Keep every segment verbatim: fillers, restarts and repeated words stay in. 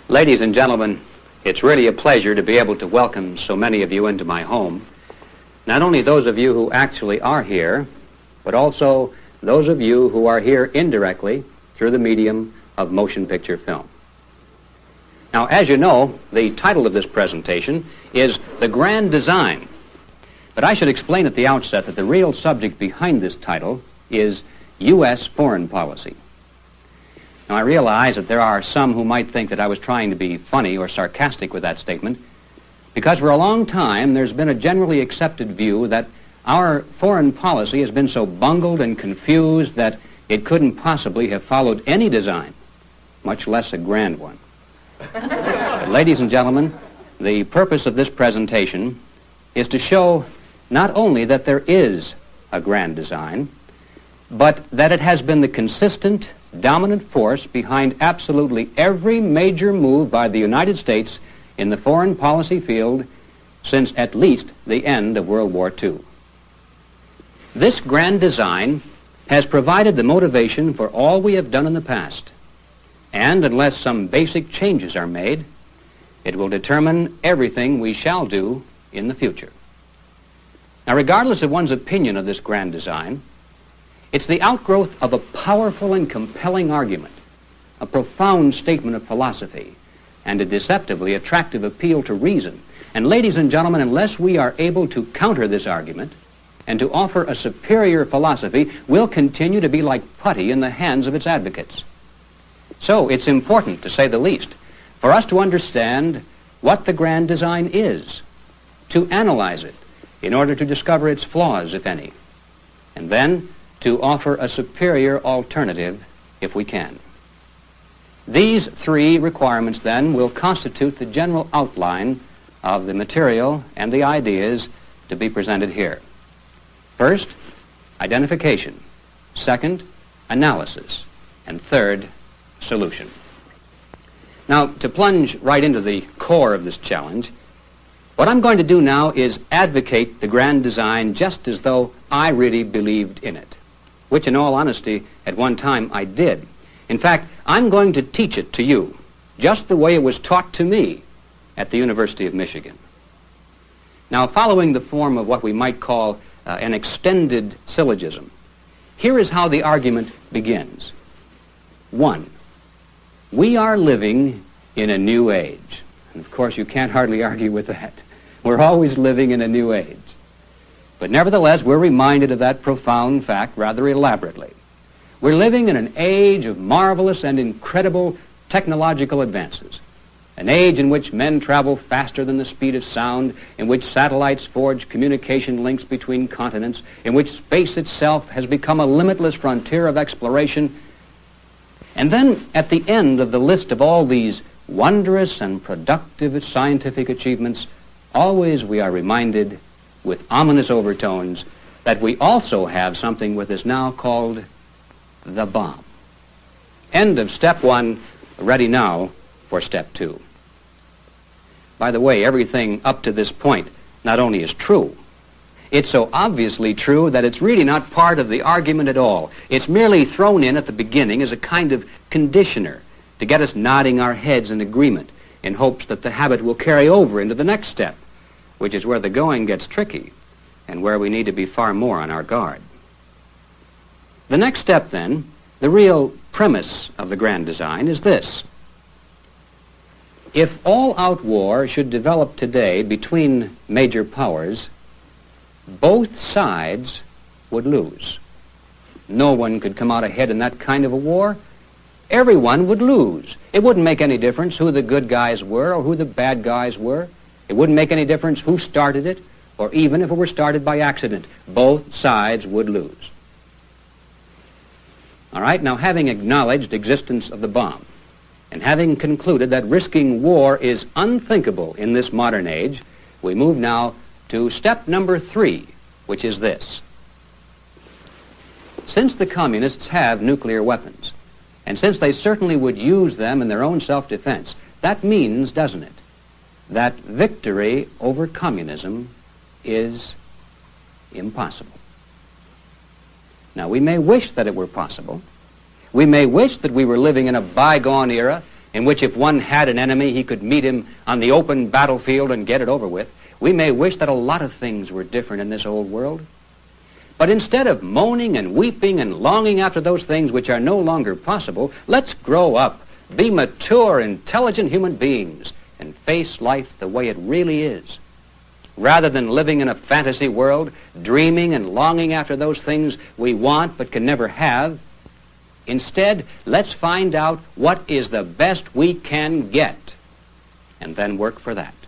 Ladies and gentlemen, it's really a pleasure to be able to welcome so many of you into my home. Not only those of you who actually are here, but also those of you who are here indirectly through the medium of motion picture film. Now, as you know, the title of this presentation is The Grand Design. But I should explain at the outset that the real subject behind this title is U S foreign policy. Now, I realize that there are some who might think that I was trying to be funny or sarcastic with that statement, because for a long time there's been a generally accepted view that our foreign policy has been so bungled and confused that it couldn't possibly have followed any design, much less a grand one. But, ladies and gentlemen, the purpose of this presentation is to show not only that there is a grand design, but that it has been the consistent, dominant force behind absolutely every major move by the United States in the foreign policy field since at least the end of World War Two. This grand design has provided the motivation for all we have done in the past, and unless some basic changes are made, it will determine everything we shall do in the future. Now, regardless of one's opinion of this grand design, it's the outgrowth of a powerful and compelling argument, a profound statement of philosophy, and a deceptively attractive appeal to reason. And ladies and gentlemen, unless we are able to counter this argument and to offer a superior philosophy, we'll continue to be like putty in the hands of its advocates. So it's important, to say the least, for us to understand what the grand design is, to analyze it in order to discover its flaws, if any, and then to offer a superior alternative if we can. These three requirements, then, will constitute the general outline of the material and the ideas to be presented here. First, identification. Second, analysis. And third, solution. Now, to plunge right into the core of this challenge, what I'm going to do now is advocate the grand design just as though I really believed in it, which in all honesty, at one time I did. In fact, I'm going to teach it to you, just the way it was taught to me at the University of Michigan. Now, following the form of what we might call uh, an extended syllogism, here is how the argument begins. One, we are living in a new age. And of course, you can't hardly argue with that. We're always living in a new age. But nevertheless, we're reminded of that profound fact rather elaborately. We're living in an age of marvelous and incredible technological advances, an age in which men travel faster than the speed of sound, in which satellites forge communication links between continents, in which space itself has become a limitless frontier of exploration. And then, at the end of the list of all these wondrous and productive scientific achievements, always we are reminded with ominous overtones that we also have something which is now called the bomb. End of step one, ready now for step two. By the way, everything up to this point not only is true, it's so obviously true that it's really not part of the argument at all. It's merely thrown in at the beginning as a kind of conditioner to get us nodding our heads in agreement in hopes that the habit will carry over into the next step, which is where the going gets tricky and where we need to be far more on our guard. The next step, then, the real premise of the grand design, is this. If all-out war should develop today between major powers, both sides would lose. No one could come out ahead in that kind of a war. Everyone would lose. It wouldn't make any difference who the good guys were or who the bad guys were. It wouldn't make any difference who started it, or even if it were started by accident. Both sides would lose. All right, now having acknowledged existence of the bomb, and having concluded that risking war is unthinkable in this modern age, we move now to step number three, which is this. Since the communists have nuclear weapons, and since they certainly would use them in their own self-defense, that means, doesn't it, that victory over communism is impossible. Now, we may wish that it were possible. We may wish that we were living in a bygone era in which if one had an enemy, he could meet him on the open battlefield and get it over with, we may wish that a lot of things were different in this old world. But instead of moaning and weeping and longing after those things which are no longer possible, let's grow up, be mature, intelligent human beings, and face life the way it really is. Rather than living in a fantasy world, dreaming and longing after those things we want but can never have, instead, let's find out what is the best we can get, and then work for that.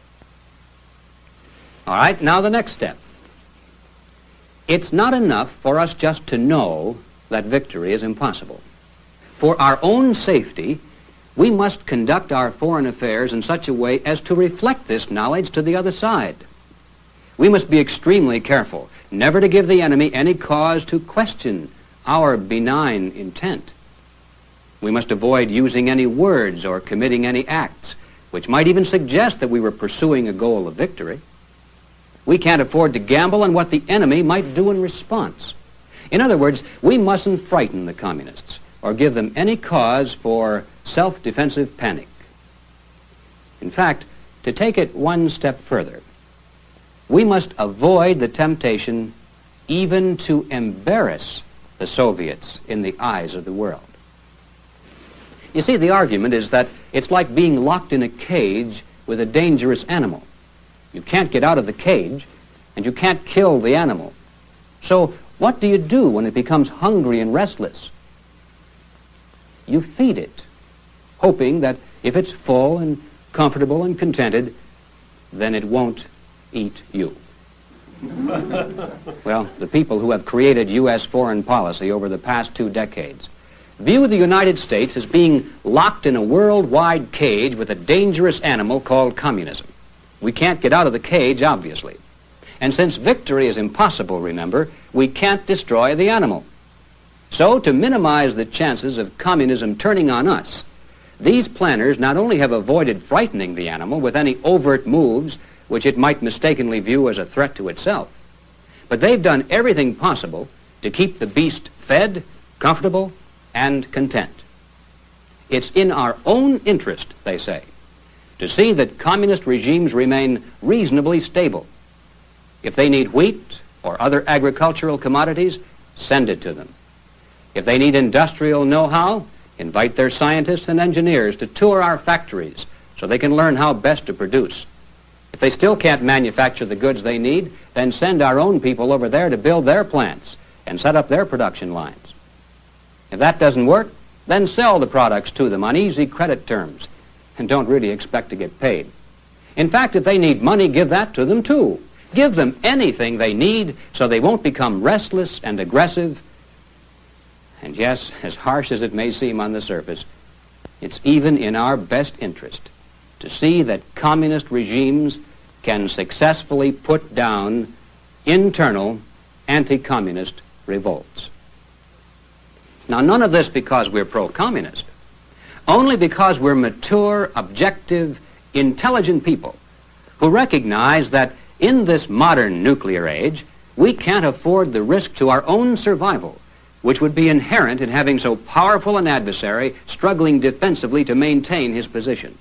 All right, now the next step. It's not enough for us just to know that victory is impossible. For our own safety, we must conduct our foreign affairs in such a way as to reflect this knowledge to the other side. We must be extremely careful never to give the enemy any cause to question our benign intent. We must avoid using any words or committing any acts which might even suggest that we were pursuing a goal of victory. We can't afford to gamble on what the enemy might do in response. In other words, we mustn't frighten the communists or give them any cause for self-defensive panic. In fact, to take it one step further, we must avoid the temptation even to embarrass the Soviets in the eyes of the world. You see, the argument is that it's like being locked in a cage with a dangerous animal. You can't get out of the cage, and you can't kill the animal. So what do you do when it becomes hungry and restless? You feed it, hoping that if it's full and comfortable and contented, then it won't eat you. Well, the people who have created U S foreign policy over the past two decades view the United States as being locked in a worldwide cage with a dangerous animal called communism. We can't get out of the cage, obviously. And since victory is impossible, remember, we can't destroy the animal. So, to minimize the chances of communism turning on us, these planners not only have avoided frightening the animal with any overt moves which it might mistakenly view as a threat to itself, but they've done everything possible to keep the beast fed, comfortable, and content. It's in our own interest, they say, to see that communist regimes remain reasonably stable. If they need wheat or other agricultural commodities, send it to them. If they need industrial know-how, invite their scientists and engineers to tour our factories so they can learn how best to produce. If they still can't manufacture the goods they need, then send our own people over there to build their plants and set up their production lines. If that doesn't work, then sell the products to them on easy credit terms and don't really expect to get paid. In fact, if they need money, give that to them too. Give them anything they need so they won't become restless and aggressive. And yes, as harsh as it may seem on the surface, it's even in our best interest to see that communist regimes can successfully put down internal anti-communist revolts. Now, none of this because we're pro-communist. Only because we're mature, objective, intelligent people who recognize that in this modern nuclear age, we can't afford the risk to our own survival, which would be inherent in having so powerful an adversary struggling defensively to maintain his position.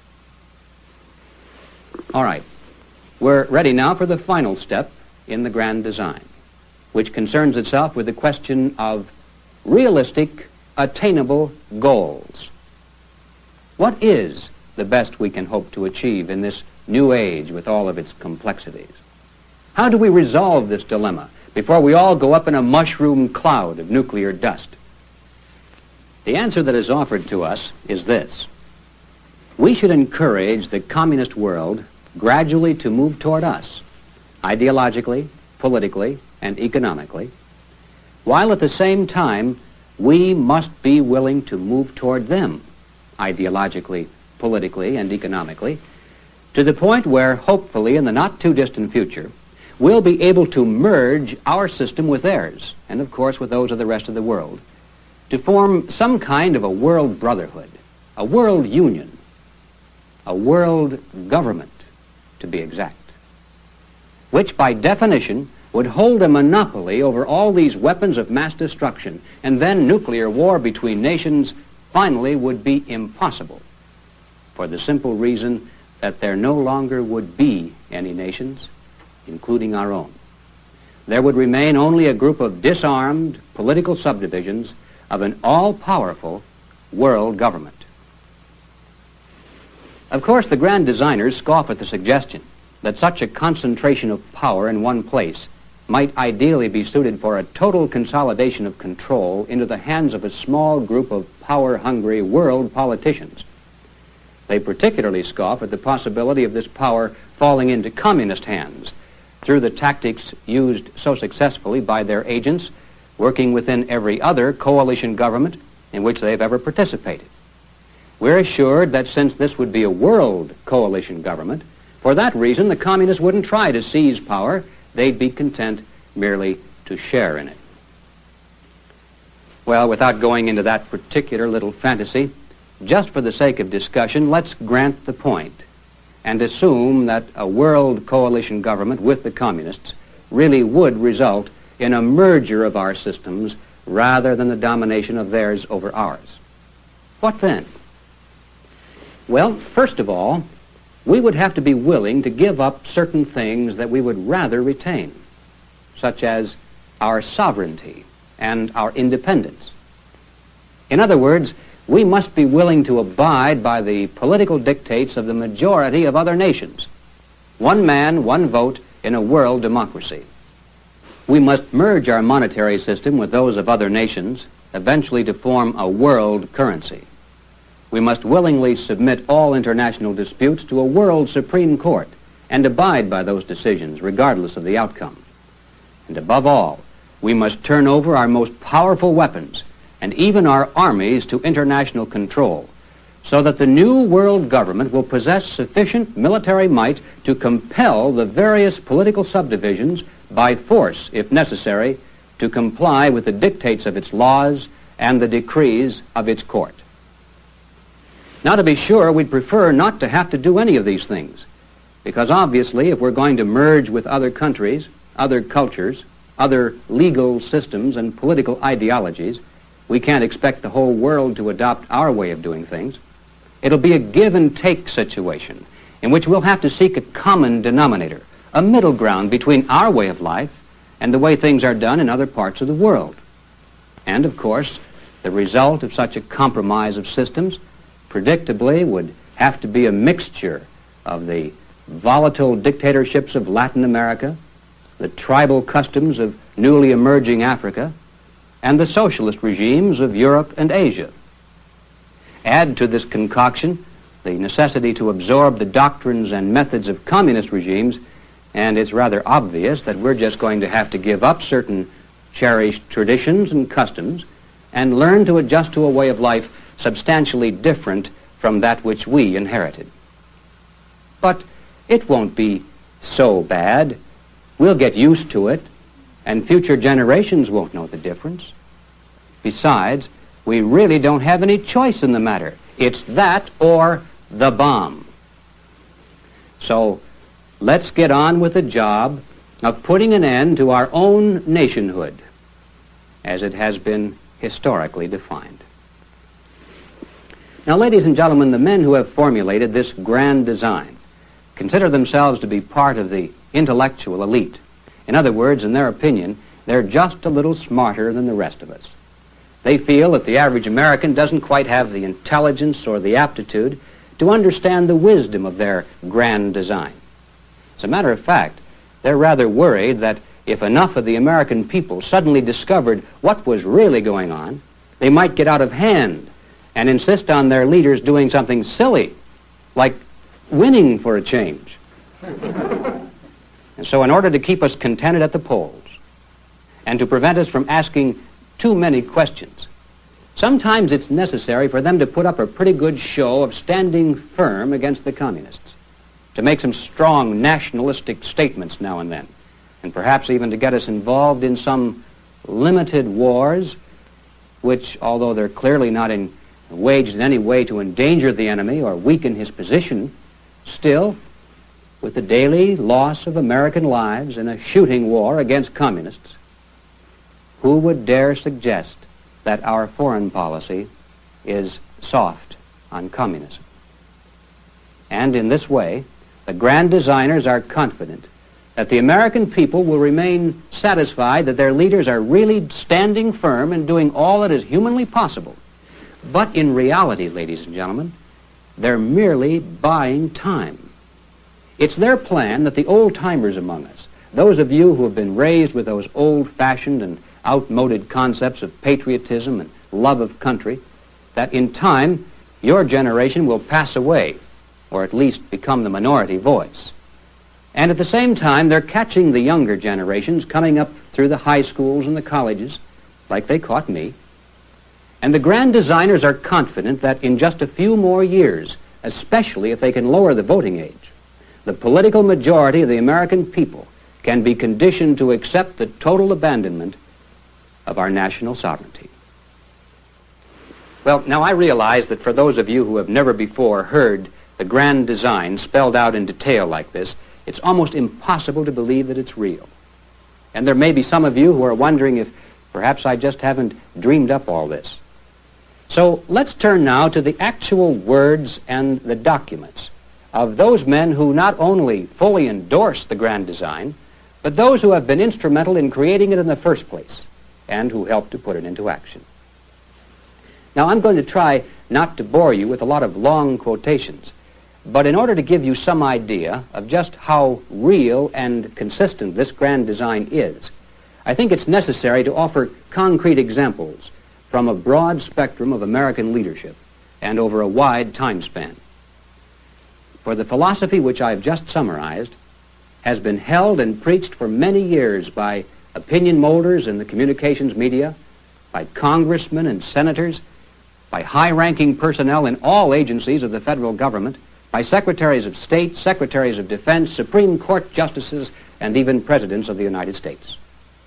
All right, we're ready now for the final step in the grand design, which concerns itself with the question of realistic, attainable goals. What is the best we can hope to achieve in this new age with all of its complexities? How do we resolve this dilemma before we all go up in a mushroom cloud of nuclear dust? The answer that is offered to us is this. We should encourage the communist world gradually to move toward us, ideologically, politically, and economically, while at the same time we must be willing to move toward them, ideologically, politically, and economically, to the point where, hopefully, in the not-too-distant future, we'll be able to merge our system with theirs, and of course with those of the rest of the world, to form some kind of a world brotherhood, a world union, a world government, to be exact, which by definition would hold a monopoly over all these weapons of mass destruction, and then nuclear war between nations finally would be impossible, for the simple reason that there no longer would be any nations, including our own. There would remain only a group of disarmed political subdivisions of an all-powerful world government. Of course, the grand designers scoff at the suggestion that such a concentration of power in one place might ideally be suited for a total consolidation of control into the hands of a small group of power-hungry world politicians. They particularly scoff at the possibility of this power falling into communist hands through the tactics used so successfully by their agents working within every other coalition government in which they've ever participated. We're assured that since this would be a world coalition government, for that reason the communists wouldn't try to seize power. They'd be content merely to share in it. Well, without going into that particular little fantasy, just for the sake of discussion, let's grant the point and assume that a world coalition government with the communists really would result in a merger of our systems rather than the domination of theirs over ours. What then? Well, first of all, we would have to be willing to give up certain things that we would rather retain, such as our sovereignty and our independence. In other words, we must be willing to abide by the political dictates of the majority of other nations. One man, one vote in a world democracy. We must merge our monetary system with those of other nations, eventually to form a world currency. We must willingly submit all international disputes to a world Supreme Court and abide by those decisions regardless of the outcome. And above all, we must turn over our most powerful weapons and even our armies to international control so that the new world government will possess sufficient military might to compel the various political subdivisions by force, if necessary, to comply with the dictates of its laws and the decrees of its court. Now, to be sure, we'd prefer not to have to do any of these things, because obviously if we're going to merge with other countries, other cultures, other legal systems and political ideologies, we can't expect the whole world to adopt our way of doing things. It'll be a give and take situation in which we'll have to seek a common denominator, a middle ground between our way of life and the way things are done in other parts of the world. And, of course, the result of such a compromise of systems predictably would have to be a mixture of the volatile dictatorships of Latin America, the tribal customs of newly emerging Africa, and the socialist regimes of Europe and Asia. Add to this concoction the necessity to absorb the doctrines and methods of communist regimes, and it's rather obvious that we're just going to have to give up certain cherished traditions and customs and learn to adjust to a way of life substantially different from that which we inherited. But it won't be so bad. We'll get used to it, and future generations won't know the difference. Besides, we really don't have any choice in the matter. It's that or the bomb. So let's get on with the job of putting an end to our own nationhood, as it has been historically defined. Now, ladies and gentlemen, the men who have formulated this grand design consider themselves to be part of the intellectual elite. In other words, in their opinion, they're just a little smarter than the rest of us. They feel that the average American doesn't quite have the intelligence or the aptitude to understand the wisdom of their grand design. As a matter of fact, they're rather worried that if enough of the American people suddenly discovered what was really going on, they might get out of hand and insist on their leaders doing something silly, like winning for a change. And so in order to keep us contented at the polls and to prevent us from asking too many questions, sometimes it's necessary for them to put up a pretty good show of standing firm against the communists, to make some strong nationalistic statements now and then, and perhaps even to get us involved in some limited wars, which, although they're clearly not in, waged in any way to endanger the enemy or weaken his position, still, with the daily loss of American lives in a shooting war against communists, who would dare suggest that our foreign policy is soft on communism. And in this way, the grand designers are confident that the American people will remain satisfied that their leaders are really standing firm and doing all that is humanly possible. But in reality, ladies and gentlemen, they're merely buying time. It's their plan that the old-timers among us, those of you who have been raised with those old-fashioned and outmoded concepts of patriotism and love of country, that in time your generation will pass away, or at least become the minority voice. And at the same time, they're catching the younger generations coming up through the high schools and the colleges, like they caught me. And the grand designers are confident that in just a few more years, especially if they can lower the voting age, the political majority of the American people can be conditioned to accept the total abandonment of our national sovereignty. Well, now I realize that for those of you who have never before heard the grand design spelled out in detail like this, it's almost impossible to believe that it's real. And there may be some of you who are wondering if perhaps I just haven't dreamed up all this. So let's turn now to the actual words and the documents of those men who not only fully endorse the grand design, but those who have been instrumental in creating it in the first place and who helped to put it into action. Now, I'm going to try not to bore you with a lot of long quotations, but in order to give you some idea of just how real and consistent this grand design is, I think it's necessary to offer concrete examples from a broad spectrum of American leadership and over a wide time span. For the philosophy which I've just summarized has been held and preached for many years by opinion molders in the communications media, by congressmen and senators, by high-ranking personnel in all agencies of the federal government, by secretaries of state, secretaries of defense, Supreme Court justices, and even presidents of the United States.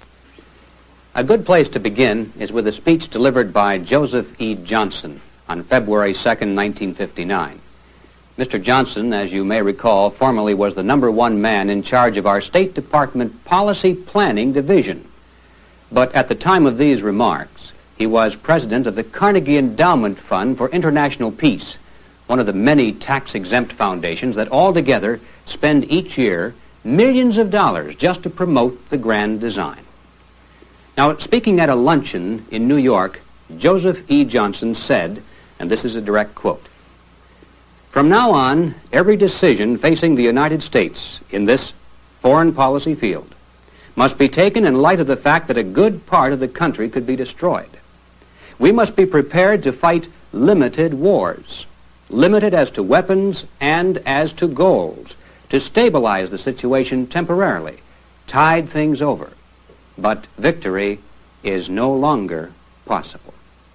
A good place to begin is with a speech delivered by Joseph E. Johnson on February second, nineteen fifty-nine. Mister Johnson, as you may recall, formerly was the number one man in charge of our State Department Policy Planning Division. But at the time of these remarks, he was president of the Carnegie Endowment Fund for International Peace, one of the many tax-exempt foundations that altogether spend each year millions of dollars just to promote the grand design. Now, speaking at a luncheon in New York, Joseph E. Johnson said, and this is a direct quote, "From now on, every decision facing the United States in this foreign policy field must be taken in light of the fact that a good part of the country could be destroyed. We must be prepared to fight limited wars, limited as to weapons and as to goals, to stabilize the situation temporarily, tide things over. But victory is no longer possible."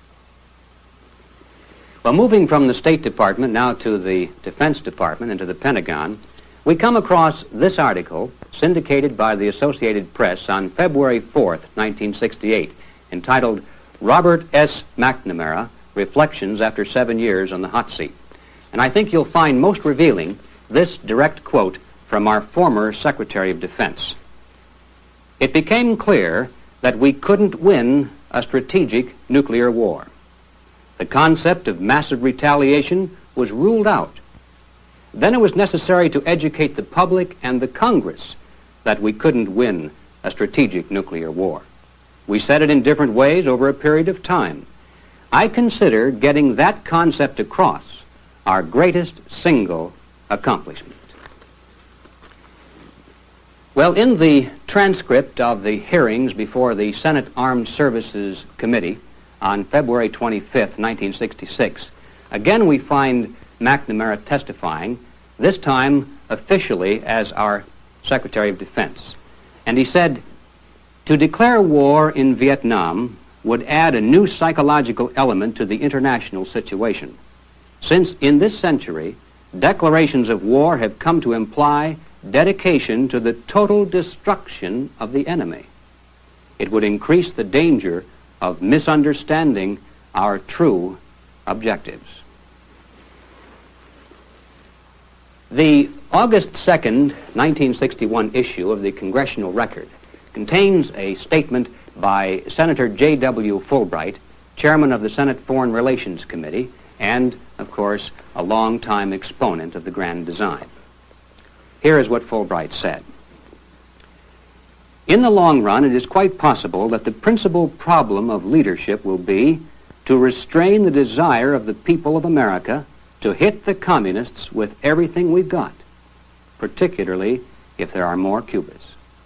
Well, moving from the State Department now to the Defense Department and to the Pentagon, we come across this article syndicated by the Associated Press on February fourth, nineteen sixty-eight, entitled Robert S. McNamara, Reflections After Seven Years on the Hot Seat. And I think you'll find most revealing this direct quote from our former Secretary of Defense. "It became clear that we couldn't win a strategic nuclear war. The concept of massive retaliation was ruled out. Then it was necessary to educate the public and the Congress that we couldn't win a strategic nuclear war. We said it in different ways over a period of time. I consider getting that concept across our greatest single accomplishment." Well, in the transcript of the hearings before the Senate Armed Services Committee on February twenty-fifth, nineteen sixty-six, again we find McNamara testifying, this time officially as our Secretary of Defense. And he said, "To declare war in Vietnam would add a new psychological element to the international situation, since in this century, declarations of war have come to imply dedication to the total destruction of the enemy. It would increase the danger of misunderstanding our true objectives." The August second, nineteen sixty-one issue of the Congressional Record contains a statement by Senator J W Fulbright chairman of the Senate Foreign Relations Committee, and, of course, a long-time exponent of the grand design. Here is what Fulbright said. In the long run, it is quite possible that the principal problem of leadership will be to restrain the desire of the people of America to hit the communists with everything we've got, particularly if there are more Cubas.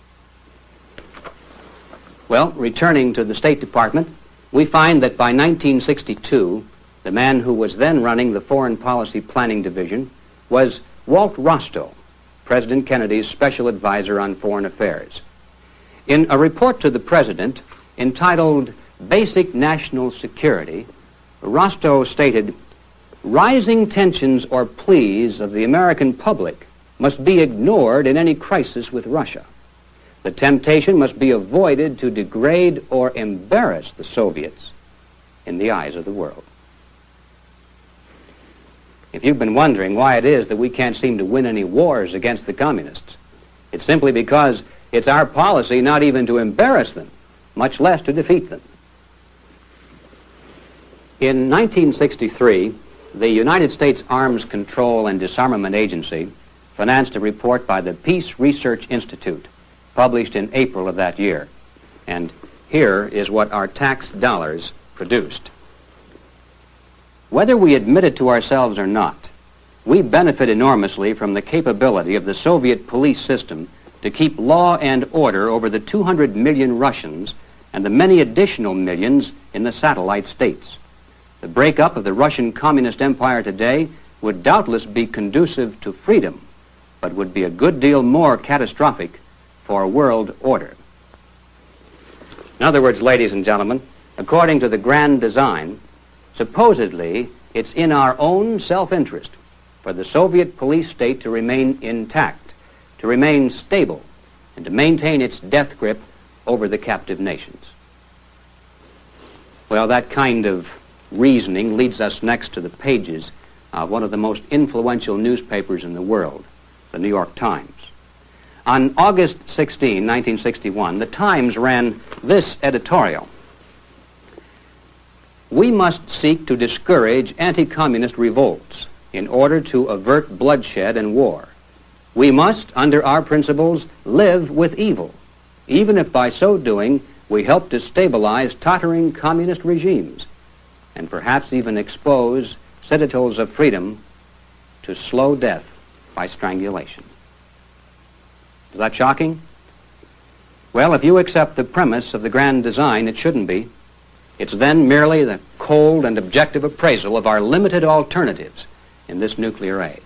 Well, returning to the State Department, we find that by nineteen sixty-two, the man who was then running the Foreign Policy Planning Division was Walt Rostow, President Kennedy's special advisor on foreign affairs. In a report to the President entitled Basic National Security, Rostow stated, "Rising tensions or pleas of the American public must be ignored in any crisis with Russia. The temptation must be avoided to degrade or embarrass the Soviets in the eyes of the world." If you've been wondering why it is that we can't seem to win any wars against the communists, it's simply because it's our policy not even to embarrass them, much less to defeat them. In nineteen sixty-three, the United States Arms Control and Disarmament Agency financed a report by the Peace Research Institute, published in April of that year. And here is what our tax dollars produced. Whether we admit it to ourselves or not, we benefit enormously from the capability of the Soviet police system to keep law and order over the two hundred million Russians and the many additional millions in the satellite states. The breakup of the Russian Communist Empire today would doubtless be conducive to freedom, but would be a good deal more catastrophic for world order. In other words, ladies and gentlemen, according to the grand design, supposedly it's in our own self-interest for the Soviet police state to remain intact, to remain stable, and to maintain its death grip over the captive nations. Well, that kind of reasoning leads us next to the pages of one of the most influential newspapers in the world, the New York Times. On August sixteenth, nineteen sixty-one, the Times ran this editorial: "We must seek to discourage anti-communist revolts in order to avert bloodshed and war. We must, under our principles, live with evil, even if by so doing we help to stabilize tottering communist regimes and perhaps even expose citadels of freedom to slow death by strangulation." Is that shocking? Well, if you accept the premise of the grand design, it shouldn't be. It's then merely the cold and objective appraisal of our limited alternatives in this nuclear age.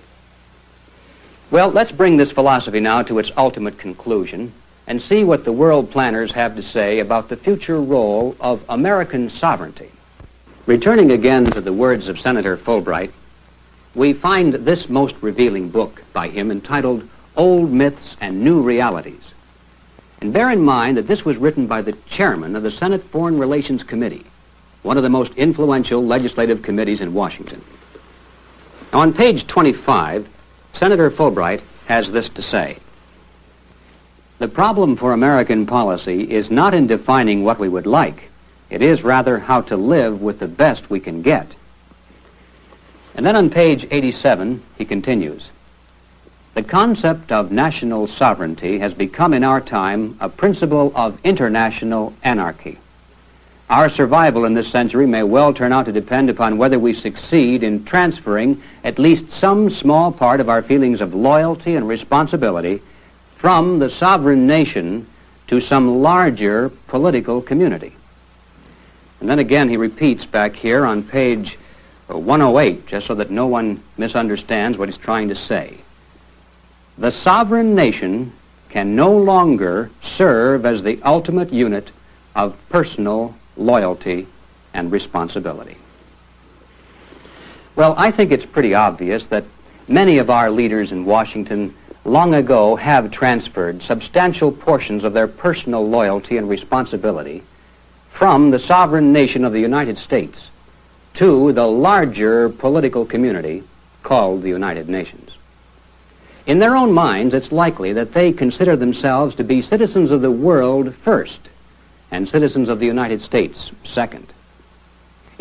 Well, let's bring this philosophy now to its ultimate conclusion and see what the world planners have to say about the future role of American sovereignty. Returning again to the words of Senator Fulbright, we find this most revealing book by him entitled Old Myths and New Realities. And bear in mind that this was written by the chairman of the Senate Foreign Relations Committee, one of the most influential legislative committees in Washington. Now, on page twenty-five, Senator Fulbright has this to say: "The problem for American policy is not in defining what we would like. It is rather how to live with the best we can get." And then on page eighty-seven, he continues, "The concept of national sovereignty has become in our time a principle of international anarchy. Our survival in this century may well turn out to depend upon whether we succeed in transferring at least some small part of our feelings of loyalty and responsibility from the sovereign nation to some larger political community." And then again he repeats back here on page one oh eight, just so that no one misunderstands what he's trying to say. "The sovereign nation can no longer serve as the ultimate unit of personal loyalty and responsibility." Well, I think it's pretty obvious that many of our leaders in Washington long ago have transferred substantial portions of their personal loyalty and responsibility from the sovereign nation of the United States to the larger political community called the United Nations. In their own minds, it's likely that they consider themselves to be citizens of the world first and citizens of the United States second.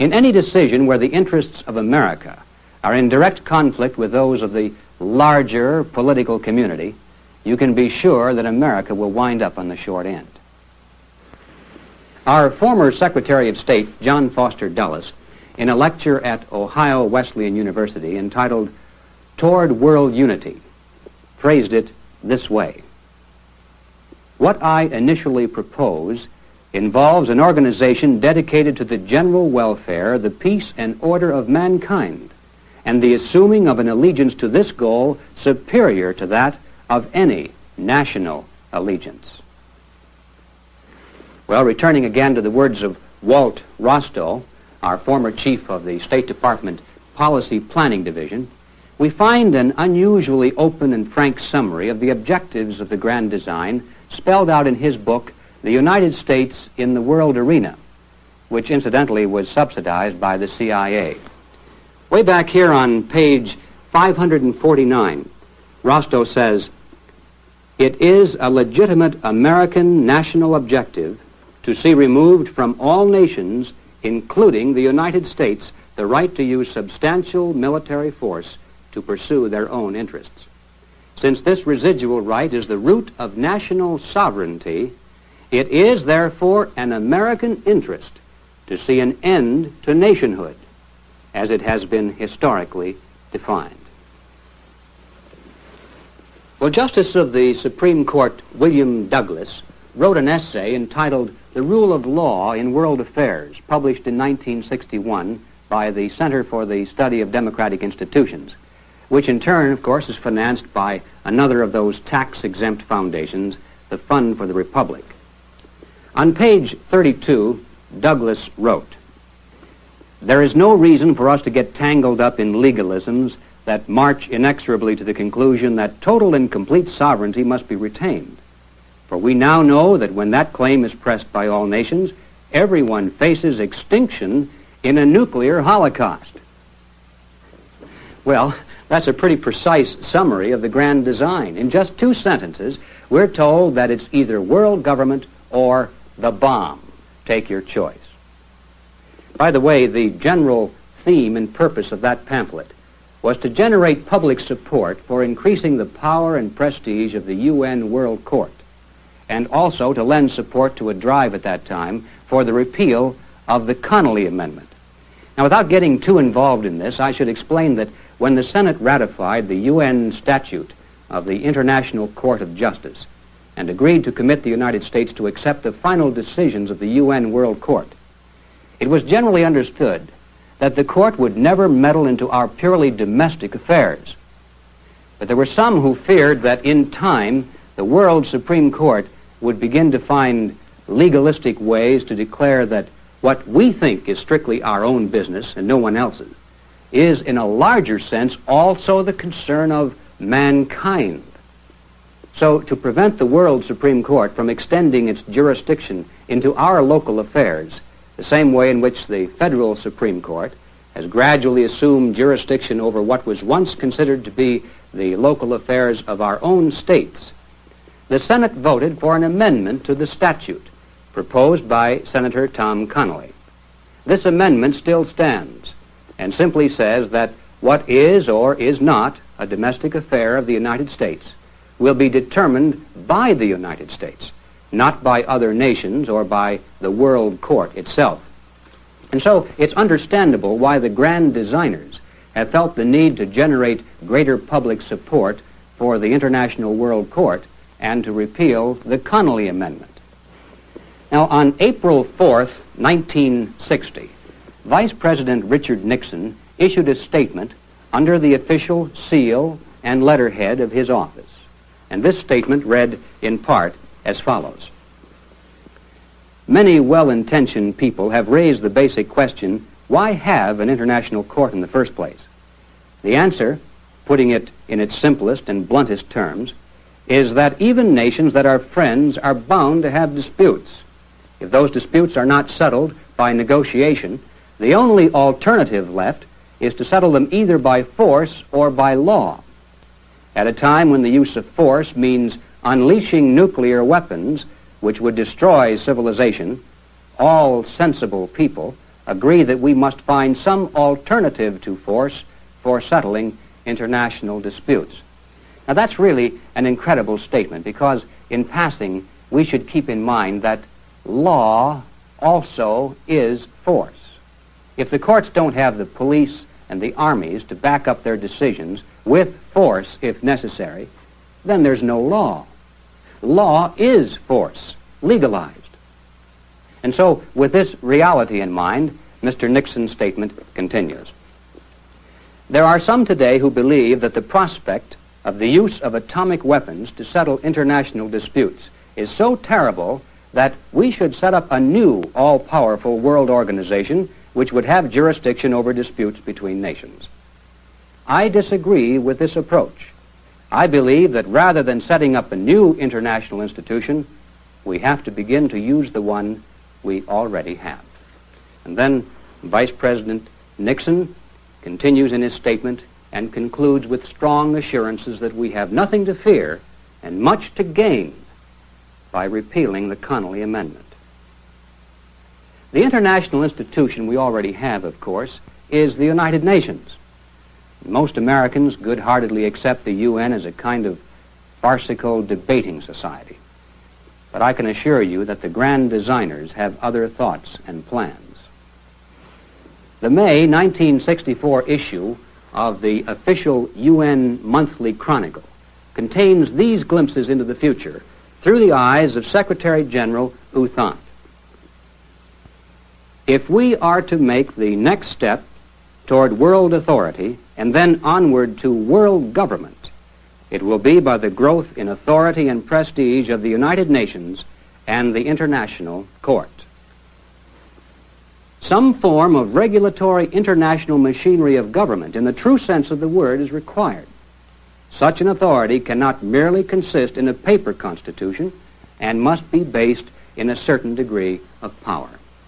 In any decision where the interests of America are in direct conflict with those of the larger political community, you can be sure that America will wind up on the short end. Our former Secretary of State, John Foster Dulles, in a lecture at Ohio Wesleyan University entitled Toward World Unity, phrased it this way: "What I initially propose involves an organization dedicated to the general welfare, the peace and order of mankind, and the assuming of an allegiance to this goal superior to that of any national allegiance." Well, returning again to the words of Walt Rostow, our former chief of the State Department Policy Planning Division, we find an unusually open and frank summary of the objectives of the grand design spelled out in his book, The United States in the World Arena, which incidentally was subsidized by the C I A. Way back here on page five hundred forty-nine, Rostow says, "It is a legitimate American national objective to see removed from all nations, including the United States, the right to use substantial military force to pursue their own interests. Since this residual right is the root of national sovereignty, it is therefore an American interest to see an end to nationhood, as it has been historically defined." Well, Justice of the Supreme Court William Douglas wrote an essay entitled The Rule of Law in World Affairs, published in nineteen sixty-one by the Center for the Study of Democratic Institutions, which in turn, of course, is financed by another of those tax-exempt foundations, the Fund for the Republic. On page thirty-two, Douglas wrote, "There is no reason for us to get tangled up in legalisms that march inexorably to the conclusion that total and complete sovereignty must be retained. For we now know that when that claim is pressed by all nations, everyone faces extinction in a nuclear holocaust." Well, that's a pretty precise summary of the grand design. In just two sentences, we're told that it's either world government or the bomb. Take your choice. By the way, the general theme and purpose of that pamphlet was to generate public support for increasing the power and prestige of the U N World Court, and also to lend support to a drive at that time for the repeal of the Connolly Amendment. Now, without getting too involved in this, I should explain that when the Senate ratified the U N statute of the International Court of Justice and agreed to commit the United States to accept the final decisions of the U N World Court, it was generally understood that the court would never meddle into our purely domestic affairs. But there were some who feared that in time the World Supreme Court would begin to find legalistic ways to declare that what we think is strictly our own business and no one else's is, in a larger sense, also the concern of mankind. So, to prevent the World Supreme Court from extending its jurisdiction into our local affairs, the same way in which the Federal Supreme Court has gradually assumed jurisdiction over what was once considered to be the local affairs of our own states, the Senate voted for an amendment to the statute proposed by Senator Tom Connolly. This amendment still stands and simply says that what is or is not a domestic affair of the United States will be determined by the United States, not by other nations or by the World Court itself. And so it's understandable why the grand designers have felt the need to generate greater public support for the International World Court and to repeal the Connolly Amendment. Now, on April fourth, nineteen sixty, Vice President Richard Nixon issued a statement under the official seal and letterhead of his office. And this statement read in part as follows: "Many well-intentioned people have raised the basic question, why have an international court in the first place? The answer, putting it in its simplest and bluntest terms, is that even nations that are friends are bound to have disputes. If those disputes are not settled by negotiation, the only alternative left is to settle them either by force or by law. At a time when the use of force means unleashing nuclear weapons which would destroy civilization, all sensible people agree that we must find some alternative to force for settling international disputes. Now, that's really an incredible statement, because in passing, we should keep in mind that law also is force. If the courts don't have the police and the armies to back up their decisions with force, if necessary, then there's no law. Law is force, legalized. And so, with this reality in mind, Mister Nixon's statement continues. There are some today who believe that the prospect of the use of atomic weapons to settle international disputes is so terrible that we should set up a new all-powerful world organization which would have jurisdiction over disputes between nations. I disagree with this approach. I believe that rather than setting up a new international institution, we have to begin to use the one we already have. And then Vice President Nixon continues in his statement and concludes with strong assurances that we have nothing to fear and much to gain by repealing the Connolly Amendment. The international institution we already have, of course, is the United Nations. Most Americans good-heartedly accept the U N as a kind of farcical debating society. But I can assure you that the grand designers have other thoughts and plans. The May nineteen sixty-four issue of the official U N Monthly Chronicle contains these glimpses into the future through the eyes of Secretary General U Thant. If we are to make the next step toward world authority and then onward to world government, it will be by the growth in authority and prestige of the United Nations and the International Court. Some form of regulatory international machinery of government, in the true sense of the word, is required. Such an authority cannot merely consist in a paper constitution and must be based in a certain degree of power.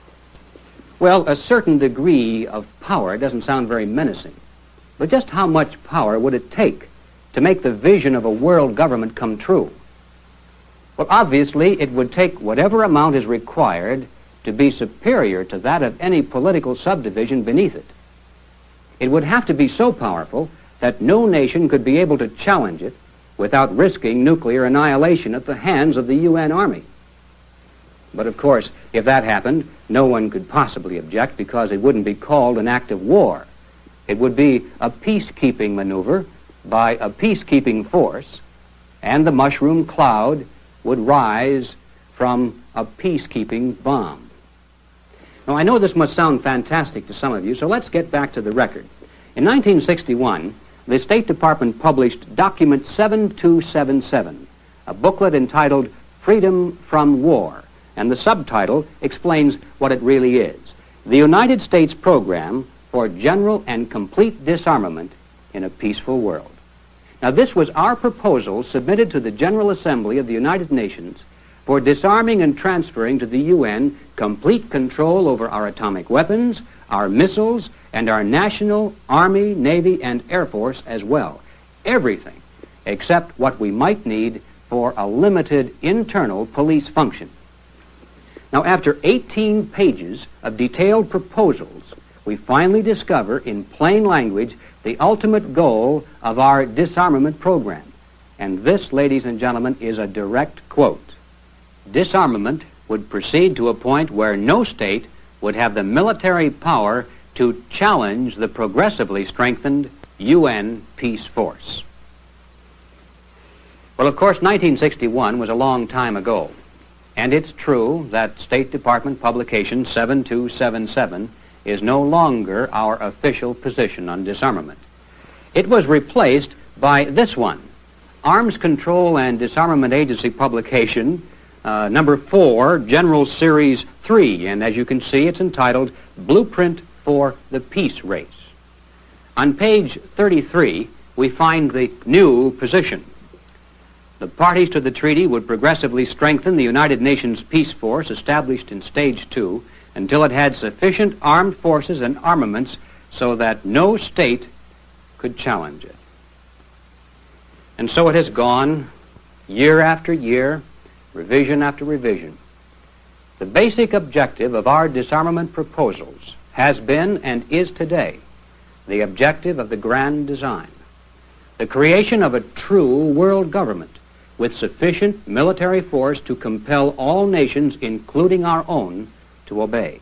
Well, a certain degree of power doesn't sound very menacing, but just how much power would it take to make the vision of a world government come true? Well, obviously, it would take whatever amount is required to be superior to that of any political subdivision beneath it. It would have to be so powerful that no nation could be able to challenge it without risking nuclear annihilation at the hands of the U N Army. But of course, if that happened, no one could possibly object, because it wouldn't be called an act of war. It would be a peacekeeping maneuver by a peacekeeping force, and the mushroom cloud would rise from a peacekeeping bomb. Now, I know this must sound fantastic to some of you, so let's get back to the record. In nineteen sixty-one, the State Department published Document seven two seven seven, a booklet entitled Freedom from War, and the subtitle explains what it really is: the United States Program for General and Complete Disarmament in a Peaceful World. Now, this was our proposal submitted to the General Assembly of the United Nations for disarming and transferring to the U N complete control over our atomic weapons, our missiles, and our national Army, Navy, and Air Force as well. Everything except what we might need for a limited internal police function. Now, after eighteen pages of detailed proposals, we finally discover in plain language the ultimate goal of our disarmament program. And this, ladies and gentlemen, is a direct quote. Disarmament would proceed to a point where no state would have the military power to challenge the progressively strengthened U N peace force. Well, of course, nineteen sixty-one was a long time ago. And it's true that State Department publication seven two seven seven is no longer our official position on disarmament. It was replaced by this one, Arms Control and Disarmament Agency publication, uh, number four, General Series three, and as you can see, it's entitled Blueprint for the Peace Race. On page thirty-three, we find the new position. The parties to the treaty would progressively strengthen the United Nations Peace Force established in Stage two until it had sufficient armed forces and armaments so that no state could challenge it. And so it has gone year after year, revision after revision. The basic objective of our disarmament proposals has been and is today the objective of the grand design, the creation of a true world government with sufficient military force to compel all nations, including our own, to obey.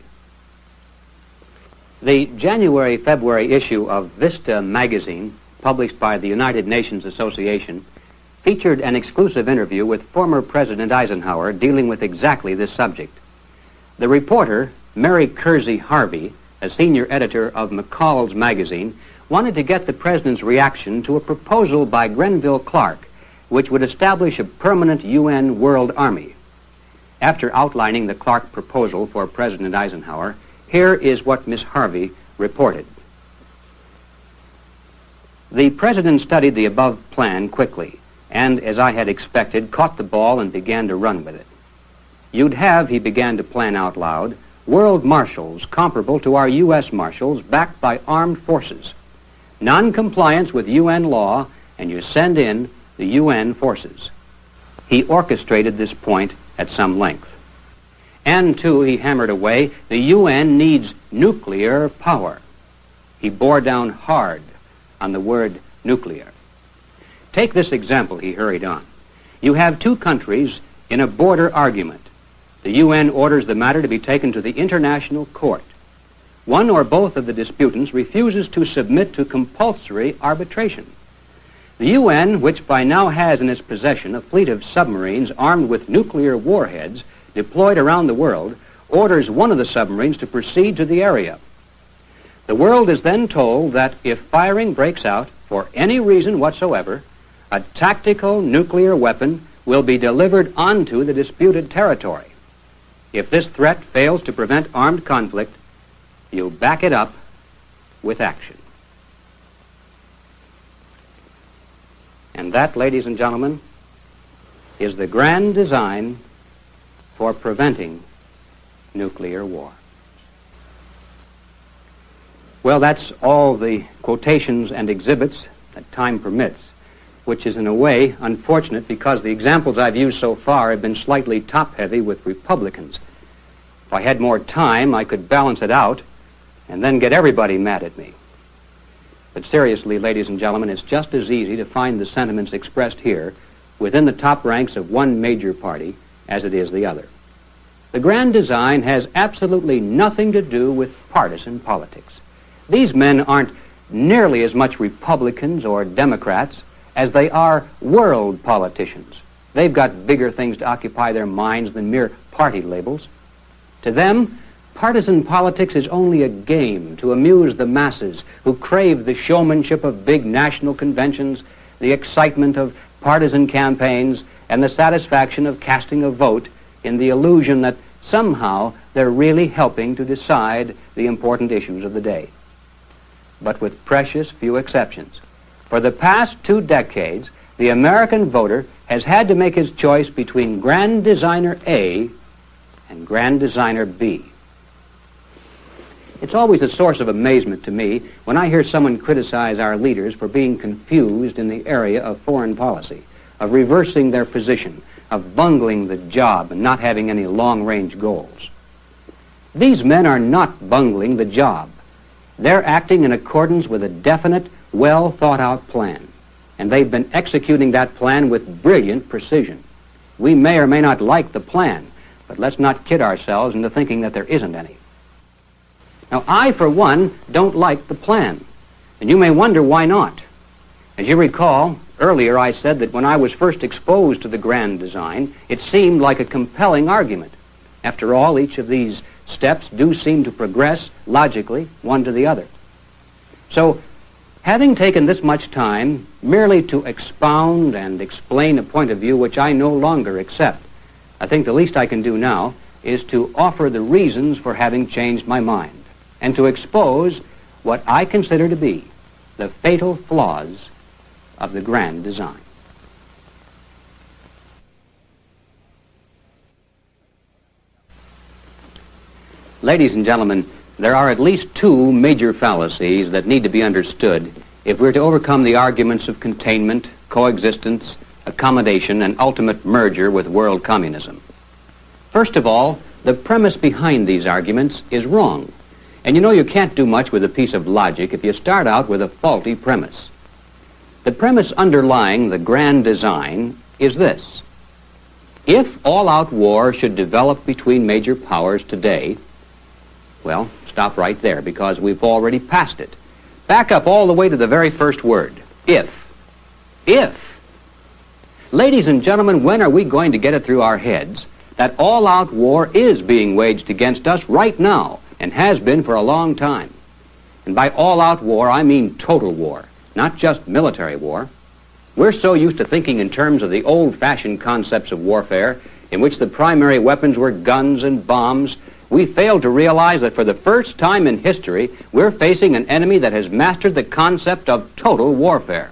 The January-February issue of Vista magazine, published by the United Nations Association, featured an exclusive interview with former President Eisenhower dealing with exactly this subject. The reporter, Mary Kersey Harvey, a senior editor of McCall's magazine, wanted to get the President's reaction to a proposal by Grenville Clark which would establish a permanent U N World Army. After outlining the Clark proposal for President Eisenhower, here is what Miss Harvey reported. The President studied the above plan quickly, and, as I had expected, caught the ball and began to run with it. You'd have, he began to plan out loud, world marshals comparable to our U S marshals backed by armed forces. Non-compliance with U N law, and you send in the U N forces. He orchestrated this point at some length. And, too, he hammered away, the U N needs nuclear power. He bore down hard on the word nuclear. Take this example, he hurried on. You have two countries in a border argument. The U N orders the matter to be taken to the International Court. One or both of the disputants refuses to submit to compulsory arbitration. The U N, which by now has in its possession a fleet of submarines armed with nuclear warheads deployed around the world, orders one of the submarines to proceed to the area. The world is then told that if firing breaks out for any reason whatsoever, a tactical nuclear weapon will be delivered onto the disputed territory. If this threat fails to prevent armed conflict, you back it up with action. And that, ladies and gentlemen, is the grand design for preventing nuclear war. Well, that's all the quotations and exhibits that time permits, which is in a way unfortunate because the examples I've used so far have been slightly top-heavy with Republicans. If I had more time, I could balance it out and then get everybody mad at me. But seriously, ladies and gentlemen, it's just as easy to find the sentiments expressed here within the top ranks of one major party as it is the other. The grand design has absolutely nothing to do with partisan politics. These men aren't nearly as much Republicans or Democrats as they are world politicians. They've got bigger things to occupy their minds than mere party labels. To them, partisan politics is only a game to amuse the masses who crave the showmanship of big national conventions, the excitement of partisan campaigns, and the satisfaction of casting a vote in the illusion that somehow they're really helping to decide the important issues of the day. But with precious few exceptions, for the past two decades, the American voter has had to make his choice between Grand Designer A and Grand Designer B. It's always a source of amazement to me when I hear someone criticize our leaders for being confused in the area of foreign policy, of reversing their position, of bungling the job and not having any long-range goals. These men are not bungling the job. They're acting in accordance with a definite, well-thought-out plan, and they've been executing that plan with brilliant precision. We may or may not like the plan, but let's not kid ourselves into thinking that there isn't any. Now, I, for one, don't like the plan, and you may wonder why not. As you recall, earlier I said that when I was first exposed to the grand design, it seemed like a compelling argument. After all, each of these steps do seem to progress logically one to the other. So, having taken this much time merely to expound and explain a point of view which I no longer accept, I think the least I can do now is to offer the reasons for having changed my mind and to expose what I consider to be the fatal flaws of the grand design. Ladies and gentlemen, there are at least two major fallacies that need to be understood if we're to overcome the arguments of containment, coexistence, accommodation, and ultimate merger with world communism. First of all, the premise behind these arguments is wrong. And you know you can't do much with a piece of logic if you start out with a faulty premise. The premise underlying the grand design is this. If all-out war should develop between major powers today, well, stop right there, because we've already passed it. Back up all the way to the very first word, if. If. Ladies and gentlemen, when are we going to get it through our heads that all-out war is being waged against us right now, and has been for a long time? And by all-out war, I mean total war, not just military war. We're so used to thinking in terms of the old-fashioned concepts of warfare, in which the primary weapons were guns and bombs, we fail to realize that for the first time in history, we're facing an enemy that has mastered the concept of total warfare.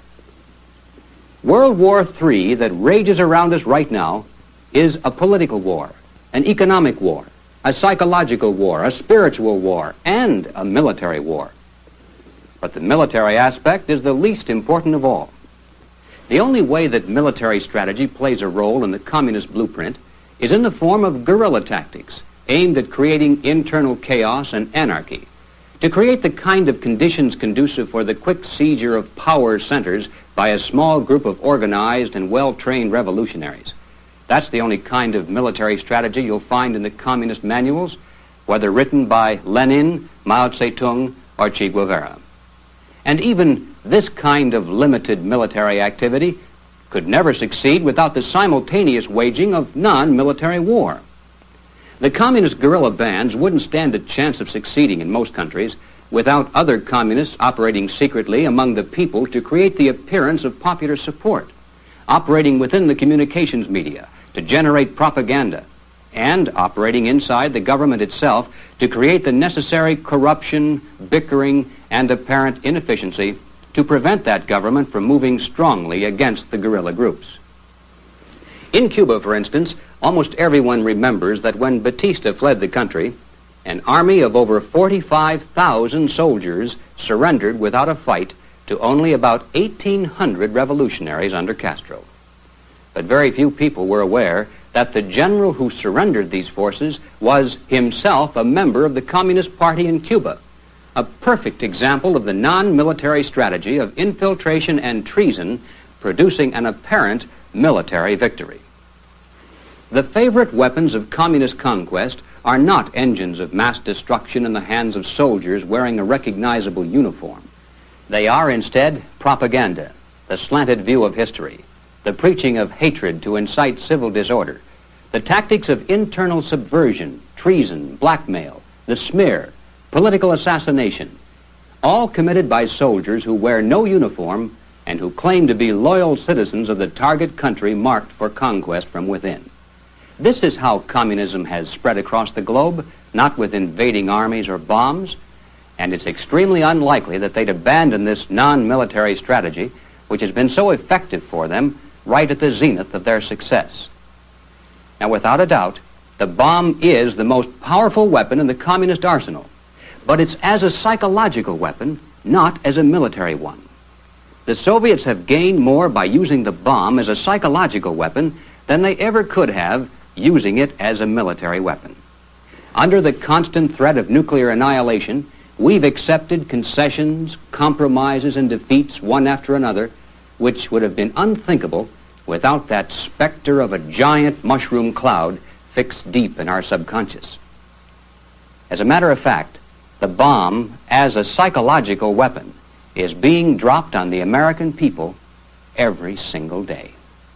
World War Three that rages around us right now is a political war, an economic war, a psychological war, a spiritual war, and a military war. But the military aspect is the least important of all. The only way that military strategy plays a role in the communist blueprint is in the form of guerrilla tactics aimed at creating internal chaos and anarchy, to create the kind of conditions conducive for the quick seizure of power centers by a small group of organized and well-trained revolutionaries. That's the only kind of military strategy you'll find in the communist manuals, whether written by Lenin, Mao Zedong, or Che Guevara. And even this kind of limited military activity could never succeed without the simultaneous waging of non-military war. The communist guerrilla bands wouldn't stand a chance of succeeding in most countries without other communists operating secretly among the people to create the appearance of popular support, operating within the communications media to generate propaganda, and operating inside the government itself to create the necessary corruption, bickering, and apparent inefficiency to prevent that government from moving strongly against the guerrilla groups. In Cuba, for instance, almost everyone remembers that when Batista fled the country, an army of over forty-five thousand soldiers surrendered without a fight to only about eighteen hundred revolutionaries under Castro. But very few people were aware that the general who surrendered these forces was himself a member of the Communist Party in Cuba, a perfect example of the non-military strategy of infiltration and treason producing an apparent military victory. The favorite weapons of communist conquest are not engines of mass destruction in the hands of soldiers wearing a recognizable uniform. They are instead propaganda, the slanted view of history, the preaching of hatred to incite civil disorder, the tactics of internal subversion, treason, blackmail, the smear, political assassination, all committed by soldiers who wear no uniform and who claim to be loyal citizens of the target country marked for conquest from within. This is how communism has spread across the globe, not with invading armies or bombs, and it's extremely unlikely that they'd abandon this non-military strategy, which has been so effective for them right at the zenith of their success. Now, without a doubt, the bomb is the most powerful weapon in the communist arsenal, but it's as a psychological weapon, not as a military one. The Soviets have gained more by using the bomb as a psychological weapon than they ever could have using it as a military weapon. Under the constant threat of nuclear annihilation, we've accepted concessions, compromises, and defeats one after another, which would have been unthinkable without that specter of a giant mushroom cloud fixed deep in our subconscious. As a matter of fact, the bomb, as a psychological weapon, is being dropped on the American people every single day.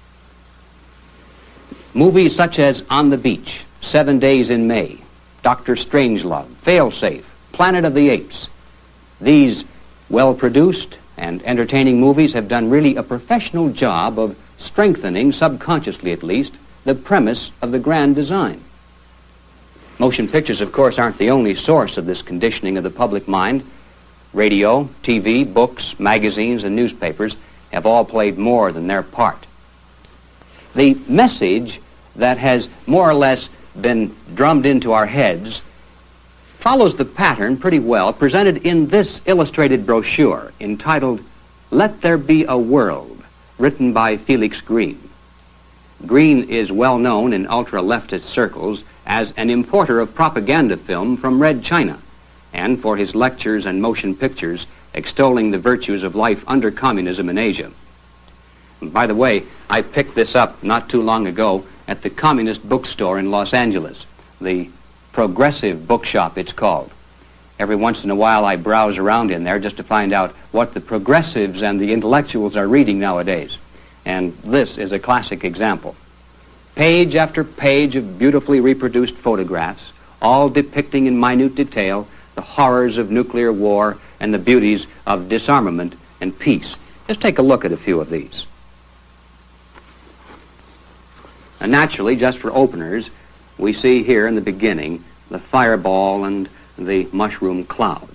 Movies such as On the Beach, Seven Days in May, Doctor Strangelove, Failsafe, Planet of the Apes. These well-produced and entertaining movies have done really a professional job of strengthening, subconsciously at least, the premise of the grand design. Motion pictures, of course, aren't the only source of this conditioning of the public mind. Radio, T V, books, magazines, and newspapers have all played more than their part. The message that has more or less been drummed into our heads follows the pattern pretty well presented in this illustrated brochure entitled Let There Be a World, written by Felix Green. Green is well known in ultra-leftist circles as an importer of propaganda film from Red China, and for his lectures and motion pictures extolling the virtues of life under communism in Asia. And by the way, I picked this up not too long ago at the Communist Bookstore in Los Angeles, the Progressive Bookshop it's called. Every once in a while I browse around in there just to find out what the progressives and the intellectuals are reading nowadays. And this is a classic example. Page after page of beautifully reproduced photographs, all depicting in minute detail the horrors of nuclear war and the beauties of disarmament and peace. Just take a look at a few of these. And naturally, just for openers, we see here in the beginning the fireball and the mushroom cloud.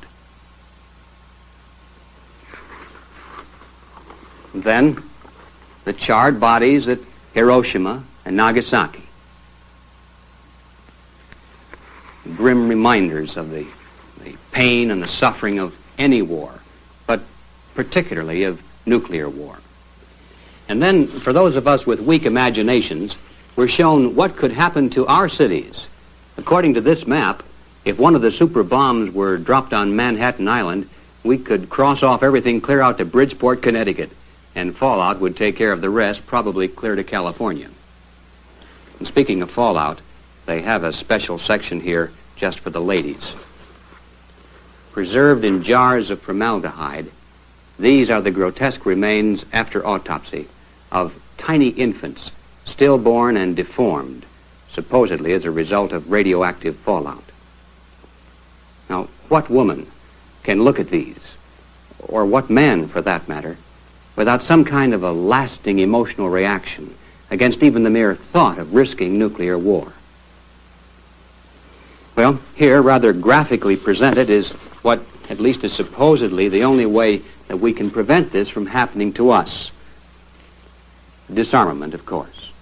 Then the charred bodies at Hiroshima and Nagasaki. Grim reminders of the, the pain and the suffering of any war, but particularly of nuclear war. And then, for those of us with weak imaginations, we're shown what could happen to our cities. According to this map, if one of the super bombs were dropped on Manhattan Island, we could cross off everything clear out to Bridgeport, Connecticut, and fallout would take care of the rest, probably clear to California. And speaking of fallout, they have a special section here just for the ladies. Preserved in jars of formaldehyde, these are the grotesque remains after autopsy of tiny infants, stillborn and deformed, supposedly as a result of radioactive fallout. Now, what woman can look at these, or what man, for that matter, without some kind of a lasting emotional reaction against even the mere thought of risking nuclear war? Well, here, rather graphically presented, is what at least is supposedly the only way that we can prevent this from happening to us. Disarmament, of course.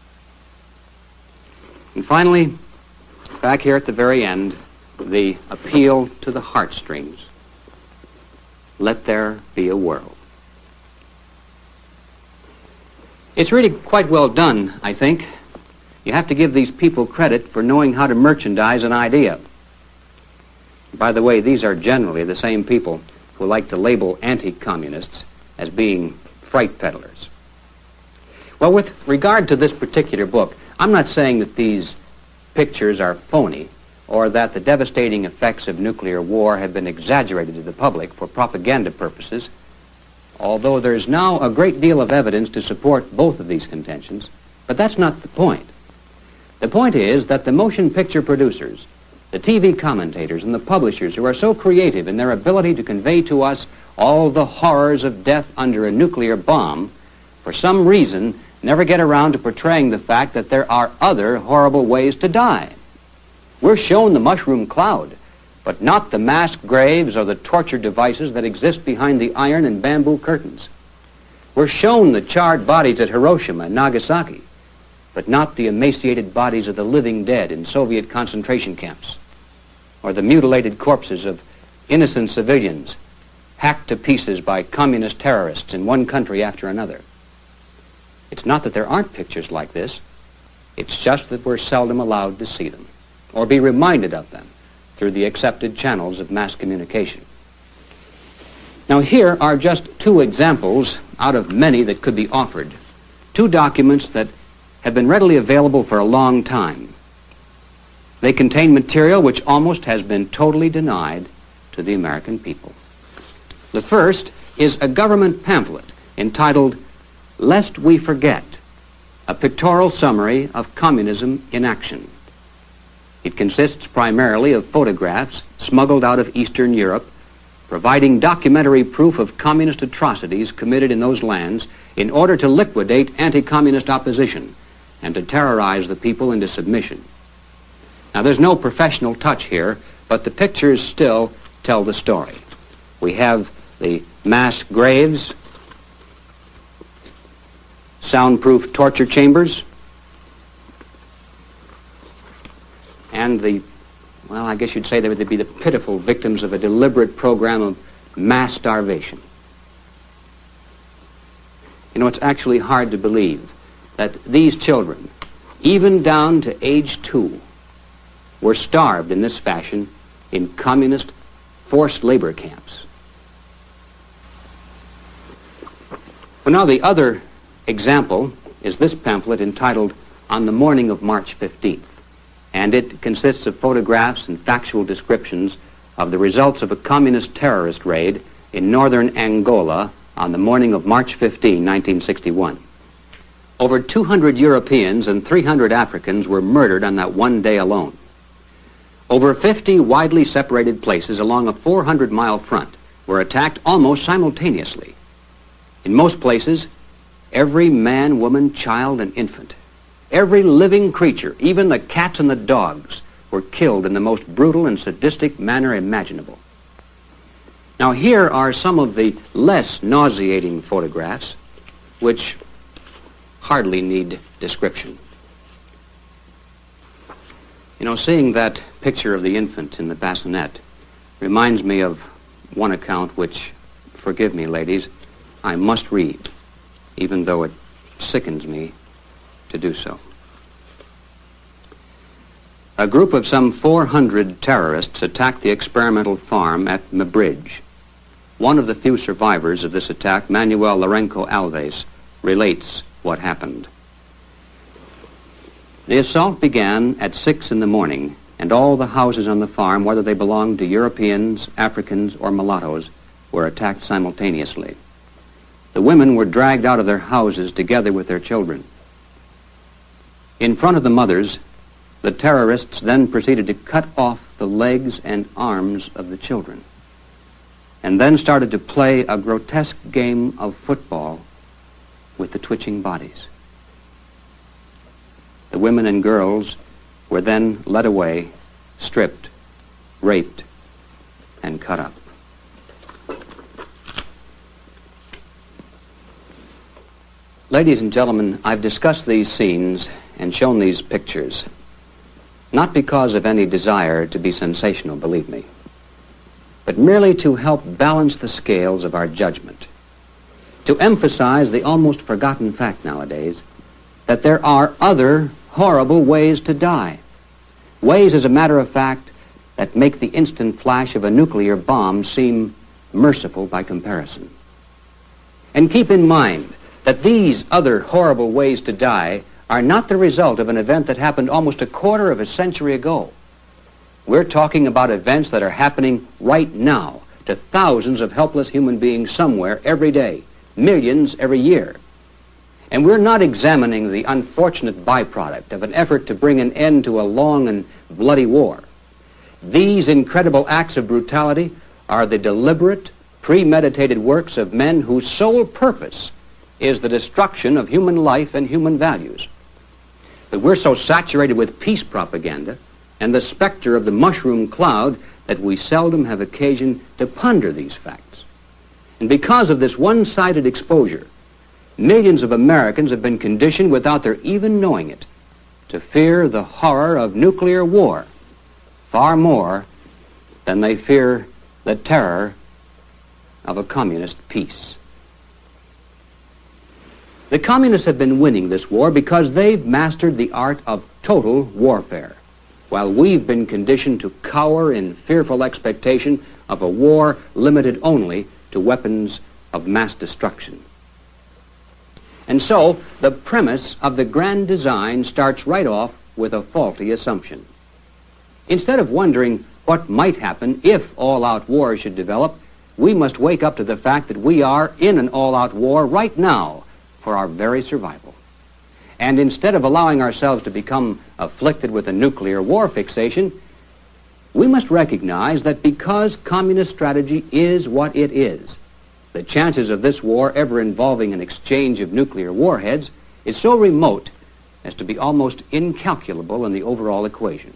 And finally, back here at the very end, the appeal to the heartstrings. Let there be a world. It's really quite well done, I think. You have to give these people credit for knowing how to merchandise an idea. By the way, these are generally the same people who like to label anti-communists as being fright peddlers. Well, with regard to this particular book, I'm not saying that these pictures are phony or that the devastating effects of nuclear war have been exaggerated to the public for propaganda purposes, although there's now a great deal of evidence to support both of these contentions. But that's not the point. The point is that the motion picture producers, the T V commentators, and the publishers who are so creative in their ability to convey to us all the horrors of death under a nuclear bomb, for some reason never get around to portraying the fact that there are other horrible ways to die. We're shown the mushroom cloud, but not the mass graves or the torture devices that exist behind the iron and bamboo curtains. We're shown the charred bodies at Hiroshima and Nagasaki, but not the emaciated bodies of the living dead in Soviet concentration camps, or the mutilated corpses of innocent civilians hacked to pieces by communist terrorists in one country after another. It's not that there aren't pictures like this. It's just that we're seldom allowed to see them or be reminded of them through the accepted channels of mass communication. Now, here are just two examples out of many that could be offered. Two documents that have been readily available for a long time. They contain material which almost has been totally denied to the American people. The first is a government pamphlet entitled Lest We Forget, a pictorial summary of communism in action. It consists primarily of photographs smuggled out of Eastern Europe, providing documentary proof of communist atrocities committed in those lands in order to liquidate anti-communist opposition and to terrorize the people into submission. Now, there's no professional touch here, but the pictures still tell the story. We have the mass graves, soundproof torture chambers, and the, well, I guess you'd say they would be the pitiful victims of a deliberate program of mass starvation. You know, it's actually hard to believe that these children, even down to age two, were starved in this fashion in communist forced labor camps. Well, now the other example is this pamphlet entitled On the Morning of March fifteenth, and it consists of photographs and factual descriptions of the results of a communist terrorist raid in northern Angola on the morning of March fifteenth, nineteen sixty-one. Over two hundred Europeans and three hundred Africans were murdered on that one day alone. Over fifty widely separated places along a four hundred mile front were attacked almost simultaneously. In most places, every man, woman, child, and infant, every living creature, even the cats and the dogs, were killed in the most brutal and sadistic manner imaginable. Now, here are some of the less nauseating photographs, which hardly need description. You know, seeing that picture of the infant in the bassinet reminds me of one account which, forgive me, ladies, I must read, even though it sickens me to do so. A group of some four hundred terrorists attacked the experimental farm at Mabridge. One of the few survivors of this attack, Manuel Lourenco Alves, relates what happened. The assault began at six in the morning, and all the houses on the farm, whether they belonged to Europeans, Africans, or mulattoes, were attacked simultaneously. The women were dragged out of their houses together with their children. In front of the mothers, the terrorists then proceeded to cut off the legs and arms of the children, and then started to play a grotesque game of football with the twitching bodies. The women and girls were then led away, stripped, raped, and cut up. Ladies and gentlemen, I've discussed these scenes and shown these pictures, not because of any desire to be sensational, believe me, but merely to help balance the scales of our judgment, to emphasize the almost forgotten fact nowadays that there are other horrible ways to die, ways, as a matter of fact, that make the instant flash of a nuclear bomb seem merciful by comparison. And keep in mind that these other horrible ways to die are not the result of an event that happened almost a quarter of a century ago. We're talking about events that are happening right now to thousands of helpless human beings somewhere every day, millions every year. And we're not examining the unfortunate byproduct of an effort to bring an end to a long and bloody war. These incredible acts of brutality are the deliberate, premeditated works of men whose sole purpose is the destruction of human life and human values. But we're so saturated with peace propaganda and the specter of the mushroom cloud that we seldom have occasion to ponder these facts. And because of this one-sided exposure, millions of Americans have been conditioned, without their even knowing it, to fear the horror of nuclear war far more than they fear the terror of a communist peace. The communists have been winning this war because they've mastered the art of total warfare, while we've been conditioned to cower in fearful expectation of a war limited only to weapons of mass destruction. And so, the premise of the grand design starts right off with a faulty assumption. Instead of wondering what might happen if all-out war should develop, we must wake up to the fact that we are in an all-out war right now for our very survival. And instead of allowing ourselves to become afflicted with a nuclear war fixation, we must recognize that because communist strategy is what it is, the chances of this war ever involving an exchange of nuclear warheads is so remote as to be almost incalculable in the overall equation.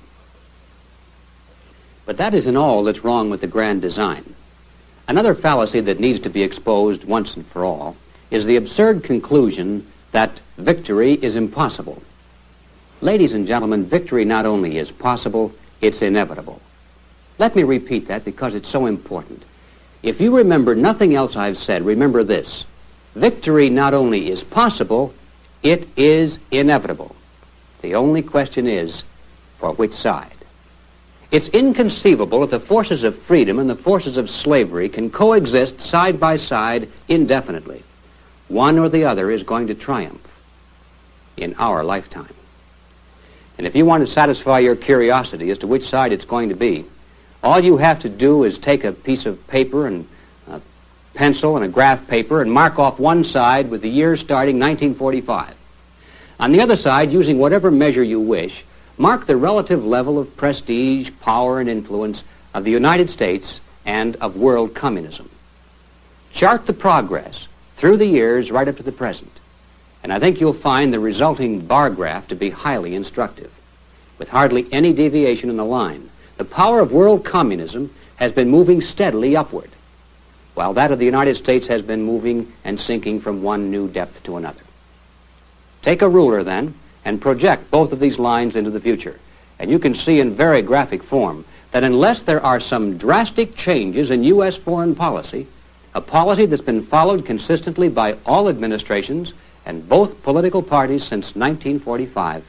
But that isn't all that's wrong with the grand design. Another fallacy that needs to be exposed once and for all is the absurd conclusion that victory is impossible. Ladies and gentlemen, victory not only is possible, it's inevitable. Let me repeat that because it's so important. If you remember nothing else I've said, remember this. Victory not only is possible, it is inevitable. The only question is, for which side? It's inconceivable that the forces of freedom and the forces of slavery can coexist side by side indefinitely. One or the other is going to triumph in our lifetime. And if you want to satisfy your curiosity as to which side it's going to be, all you have to do is take a piece of paper and a pencil and a graph paper and mark off one side with the year starting nineteen forty-five. On the other side, using whatever measure you wish, mark the relative level of prestige, power, and influence of the United States and of world communism. Chart the progress through the years right up to the present, and I think you'll find the resulting bar graph to be highly instructive. With hardly any deviation in the line, the power of world communism has been moving steadily upward, while that of the United States has been moving and sinking from one new depth to another. Take a ruler, then, and project both of these lines into the future, and you can see in very graphic form that unless there are some drastic changes in U S foreign policy, a policy that's been followed consistently by all administrations and both political parties since nineteen forty-five,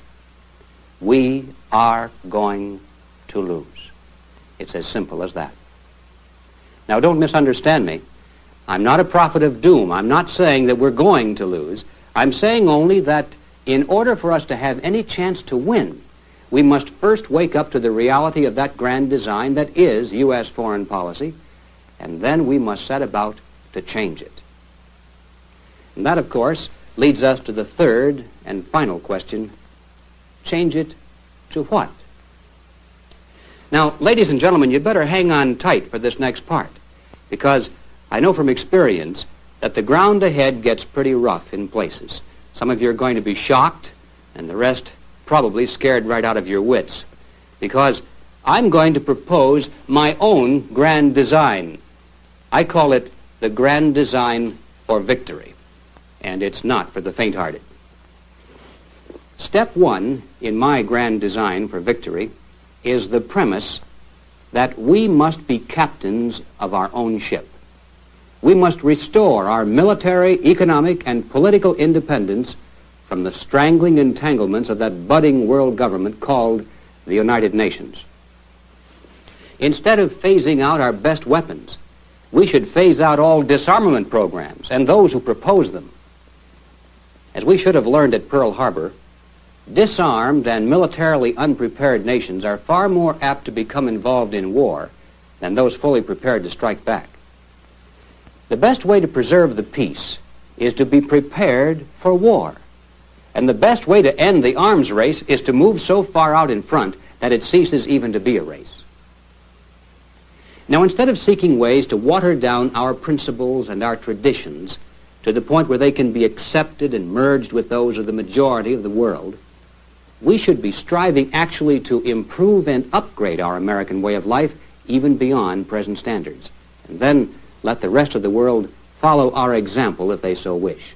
we are going to lose. It's as simple as that. Now, don't misunderstand me. I'm not a prophet of doom. I'm not saying that we're going to lose. I'm saying only that in order for us to have any chance to win, we must first wake up to the reality of that grand design that is U S foreign policy, and then we must set about to change it. And that, of course, leads us to the third and final question: change it to what? Now, ladies and gentlemen, you'd better hang on tight for this next part, because I know from experience that the ground ahead gets pretty rough in places. Some of you are going to be shocked, and the rest probably scared right out of your wits, because I'm going to propose my own grand design. I call it the grand design for victory, and it's not for the faint-hearted. Step one in my grand design for victory is the premise that we must be captains of our own ship. We must restore our military, economic, and political independence from the strangling entanglements of that budding world government called the United Nations. Instead of phasing out our best weapons, we should phase out all disarmament programs and those who propose them. As we should have learned at Pearl Harbor, disarmed and militarily unprepared nations are far more apt to become involved in war than those fully prepared to strike back. The best way to preserve the peace is to be prepared for war. And the best way to end the arms race is to move so far out in front that it ceases even to be a race. Now, instead of seeking ways to water down our principles and our traditions to the point where they can be accepted and merged with those of the majority of the world, we should be striving actually to improve and upgrade our American way of life even beyond present standards, and then let the rest of the world follow our example if they so wish.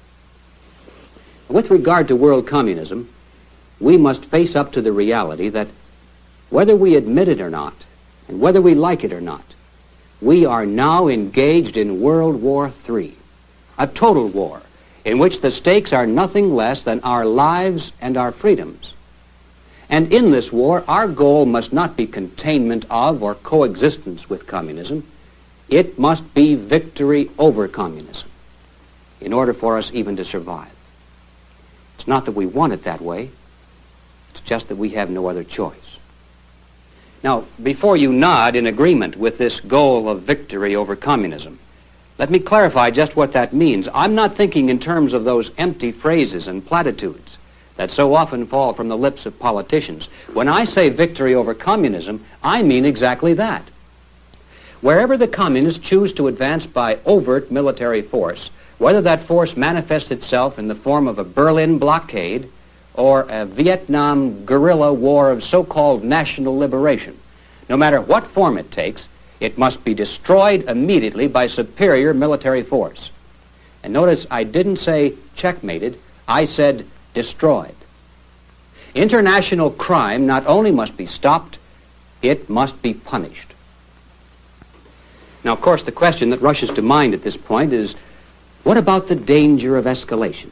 With regard to world communism, we must face up to the reality that whether we admit it or not, and whether we like it or not, we are now engaged in World War Three, a total war in which the stakes are nothing less than our lives and our freedoms. And in this war, our goal must not be containment of or coexistence with communism. It must be victory over communism in order for us even to survive. It's not that we want it that way. It's just that we have no other choice. Now, before you nod in agreement with this goal of victory over communism, let me clarify just what that means. I'm not thinking in terms of those empty phrases and platitudes that so often fall from the lips of politicians. When I say victory over communism, I mean exactly that. Wherever the communists choose to advance by overt military force, whether that force manifests itself in the form of a Berlin blockade or a Vietnam guerrilla war of so-called national liberation, no matter what form it takes, it must be destroyed immediately by superior military force. And notice I didn't say checkmated, I said destroyed. International crime not only must be stopped, it must be punished. Now, of course, the question that rushes to mind at this point is, what about the danger of escalation?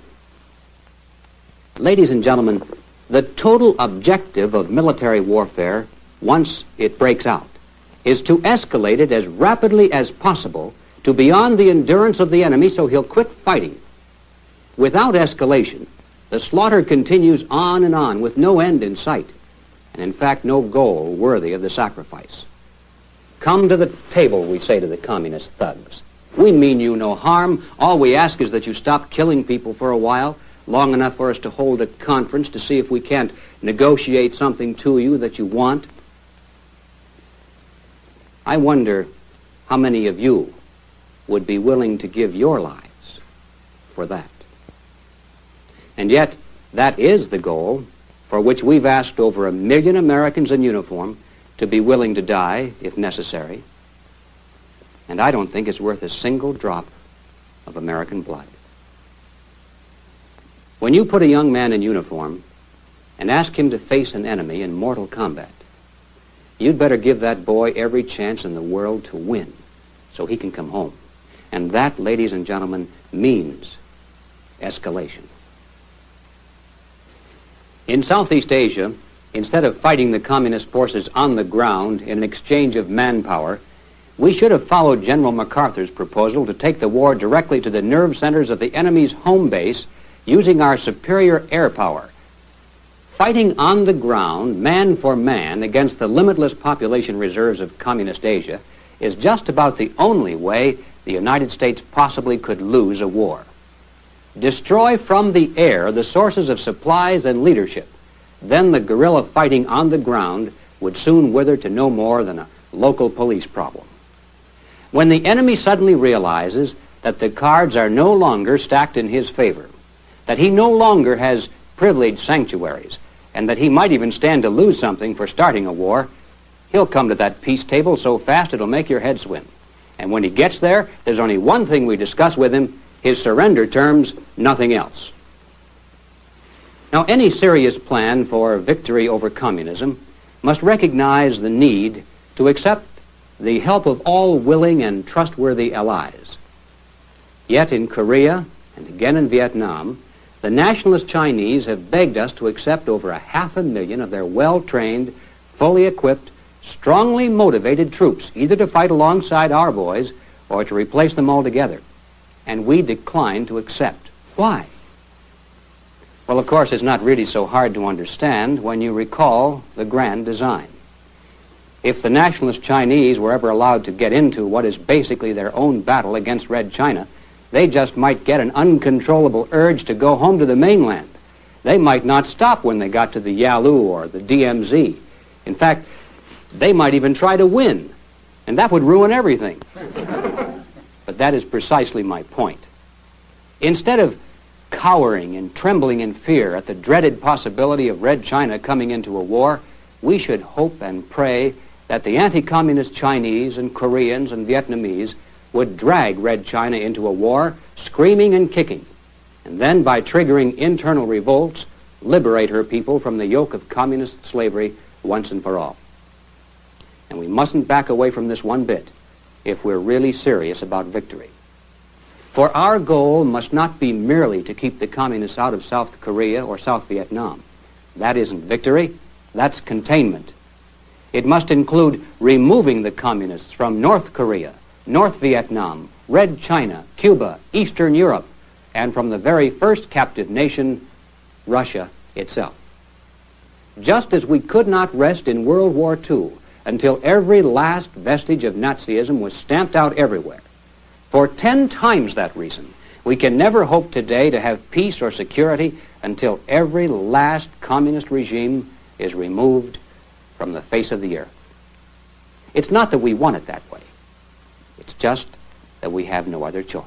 Ladies and gentlemen, the total objective of military warfare once it breaks out, is to escalate it as rapidly as possible to beyond the endurance of the enemy so he'll quit fighting. Without escalation, the slaughter continues on and on with no end in sight, and in fact no goal worthy of the sacrifice. Come to the table, we say to the communist thugs. We mean you no harm. All we ask is that you stop killing people for a while, long enough for us to hold a conference to see if we can't negotiate something to you that you want. I wonder how many of you would be willing to give your lives for that. And yet, that is the goal for which we've asked over a million Americans in uniform to be willing to die if necessary. And I don't think it's worth a single drop of American blood. When you put a young man in uniform and ask him to face an enemy in mortal combat, you'd better give that boy every chance in the world to win so he can come home. And that, ladies and gentlemen, means escalation. In Southeast Asia, instead of fighting the communist forces on the ground in an exchange of manpower, we should have followed General MacArthur's proposal to take the war directly to the nerve centers of the enemy's home base using our superior air power. Fighting on the ground, man for man, against the limitless population reserves of communist Asia is just about the only way the United States possibly could lose a war. Destroy from the air the sources of supplies and leadership. Then the guerrilla fighting on the ground would soon wither to no more than a local police problem. When the enemy suddenly realizes that the cards are no longer stacked in his favor, that he no longer has privileged sanctuaries, and that he might even stand to lose something for starting a war, he'll come to that peace table so fast it'll make your head swim. And when he gets there, there's only one thing we discuss with him: his surrender terms, nothing else. Now, any serious plan for victory over communism must recognize the need to accept the help of all willing and trustworthy allies. Yet in Korea, and again in Vietnam, the nationalist Chinese have begged us to accept over a half a million of their well-trained, fully equipped, strongly motivated troops, either to fight alongside our boys or to replace them altogether. And we decline to accept. Why? Well, of course, it's not really so hard to understand when you recall the grand design. If the nationalist Chinese were ever allowed to get into what is basically their own battle against Red China, they just might get an uncontrollable urge to go home to the mainland. They might not stop when they got to the Yalu or the D M Z. In fact, they might even try to win, and that would ruin everything. But that is precisely my point. Instead of cowering and trembling in fear at the dreaded possibility of Red China coming into a war, we should hope and pray that the anti-communist Chinese and Koreans and Vietnamese would drag Red China into a war, screaming and kicking, and then by triggering internal revolts, liberate her people from the yoke of communist slavery once and for all. And we mustn't back away from this one bit if we're really serious about victory. For our goal must not be merely to keep the communists out of South Korea or South Vietnam. That isn't victory, that's containment. It must include removing the communists from North Korea, North Vietnam, Red China, Cuba, Eastern Europe, and from the very first captive nation, Russia itself. Just as we could not rest in World War Two until every last vestige of Nazism was stamped out everywhere, for ten times that reason, we can never hope today to have peace or security until every last communist regime is removed from the face of the earth. It's not that we want it that way. It's just that we have no other choice.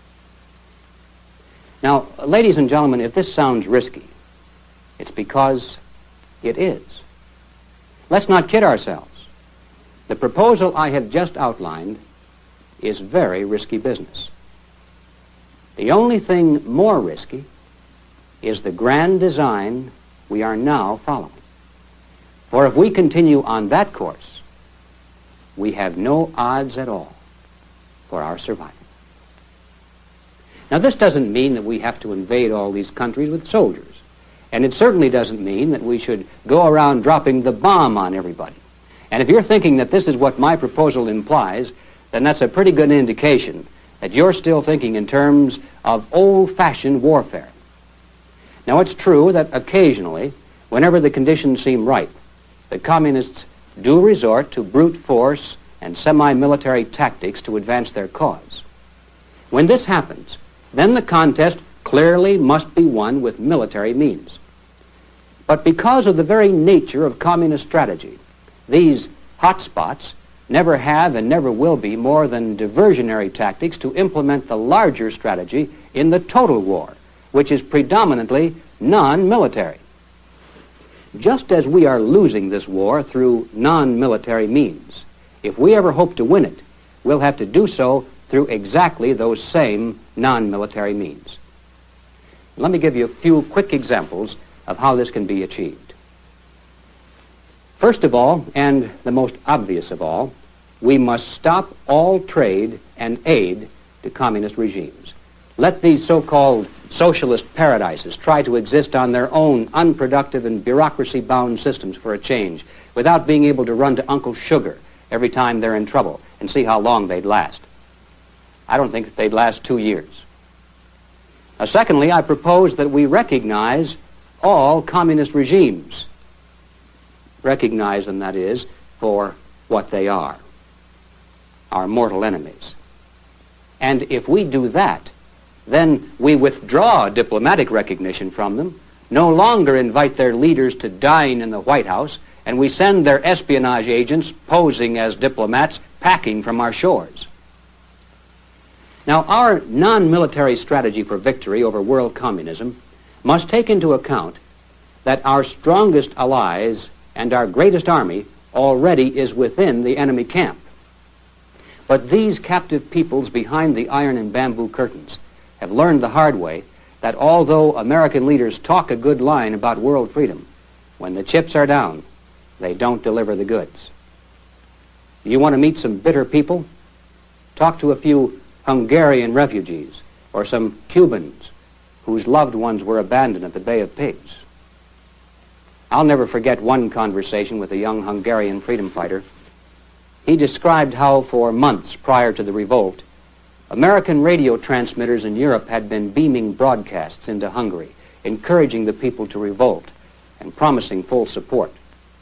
Now, ladies and gentlemen, if this sounds risky, it's because it is. Let's not kid ourselves. The proposal I have just outlined is very risky business. The only thing more risky is the grand design we are now following. For if we continue on that course, we have no odds at all for our survival. Now, this doesn't mean that we have to invade all these countries with soldiers. And it certainly doesn't mean that we should go around dropping the bomb on everybody. And if you're thinking that this is what my proposal implies, then that's a pretty good indication that you're still thinking in terms of old-fashioned warfare. Now, it's true that occasionally, whenever the conditions seem ripe, the communists do resort to brute force and semi-military tactics to advance their cause. When this happens, then the contest clearly must be won with military means. But because of the very nature of communist strategy, these hotspots never have and never will be more than diversionary tactics to implement the larger strategy in the total war, which is predominantly non-military. Just as we are losing this war through non-military means, if we ever hope to win it, we'll have to do so through exactly those same non-military means. Let me give you a few quick examples of how this can be achieved. First of all, and the most obvious of all, we must stop all trade and aid to communist regimes. Let these so-called socialist paradises try to exist on their own unproductive and bureaucracy-bound systems for a change, without being able to run to Uncle Sugar every time they're in trouble and see how long they'd last. I don't think that they'd last two years. Now, secondly, I propose that we recognize all communist regimes. Recognize them, that is, for what they are, our mortal enemies. And if we do that, then we withdraw diplomatic recognition from them, no longer invite their leaders to dine in the White House, and we send their espionage agents posing as diplomats packing from our shores. Now, our non-military strategy for victory over world communism must take into account that our strongest allies and our greatest army already is within the enemy camp. But these captive peoples behind the iron and bamboo curtains have learned the hard way that although American leaders talk a good line about world freedom, when the chips are down, they don't deliver the goods. You want to meet some bitter people? Talk to a few Hungarian refugees or some Cubans whose loved ones were abandoned at the Bay of Pigs. I'll never forget one conversation with a young Hungarian freedom fighter. He described how for months prior to the revolt, American radio transmitters in Europe had been beaming broadcasts into Hungary, encouraging the people to revolt and promising full support.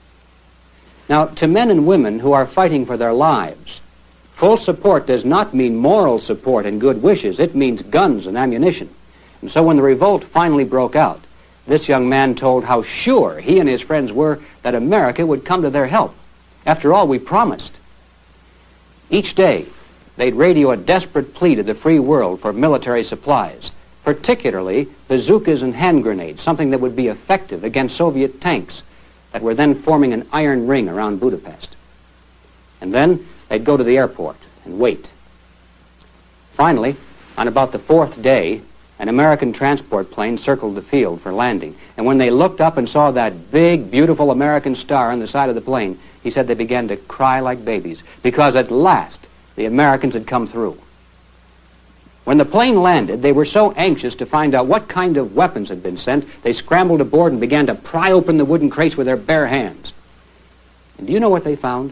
Now, to men and women who are fighting for their lives, full support does not mean moral support and good wishes. It means guns and ammunition. And so when the revolt finally broke out, this young man told how sure he and his friends were that America would come to their help. After all, we promised. Each day, they'd radio a desperate plea to the free world for military supplies, particularly bazookas and hand grenades, something that would be effective against Soviet tanks that were then forming an iron ring around Budapest. And then they'd go to the airport and wait. Finally, on about the fourth day, an American transport plane circled the field for landing. And when they looked up and saw that big, beautiful American star on the side of the plane, he said they began to cry like babies, because at last the Americans had come through. When the plane landed, they were so anxious to find out what kind of weapons had been sent, they scrambled aboard and began to pry open the wooden crates with their bare hands. And do you know what they found?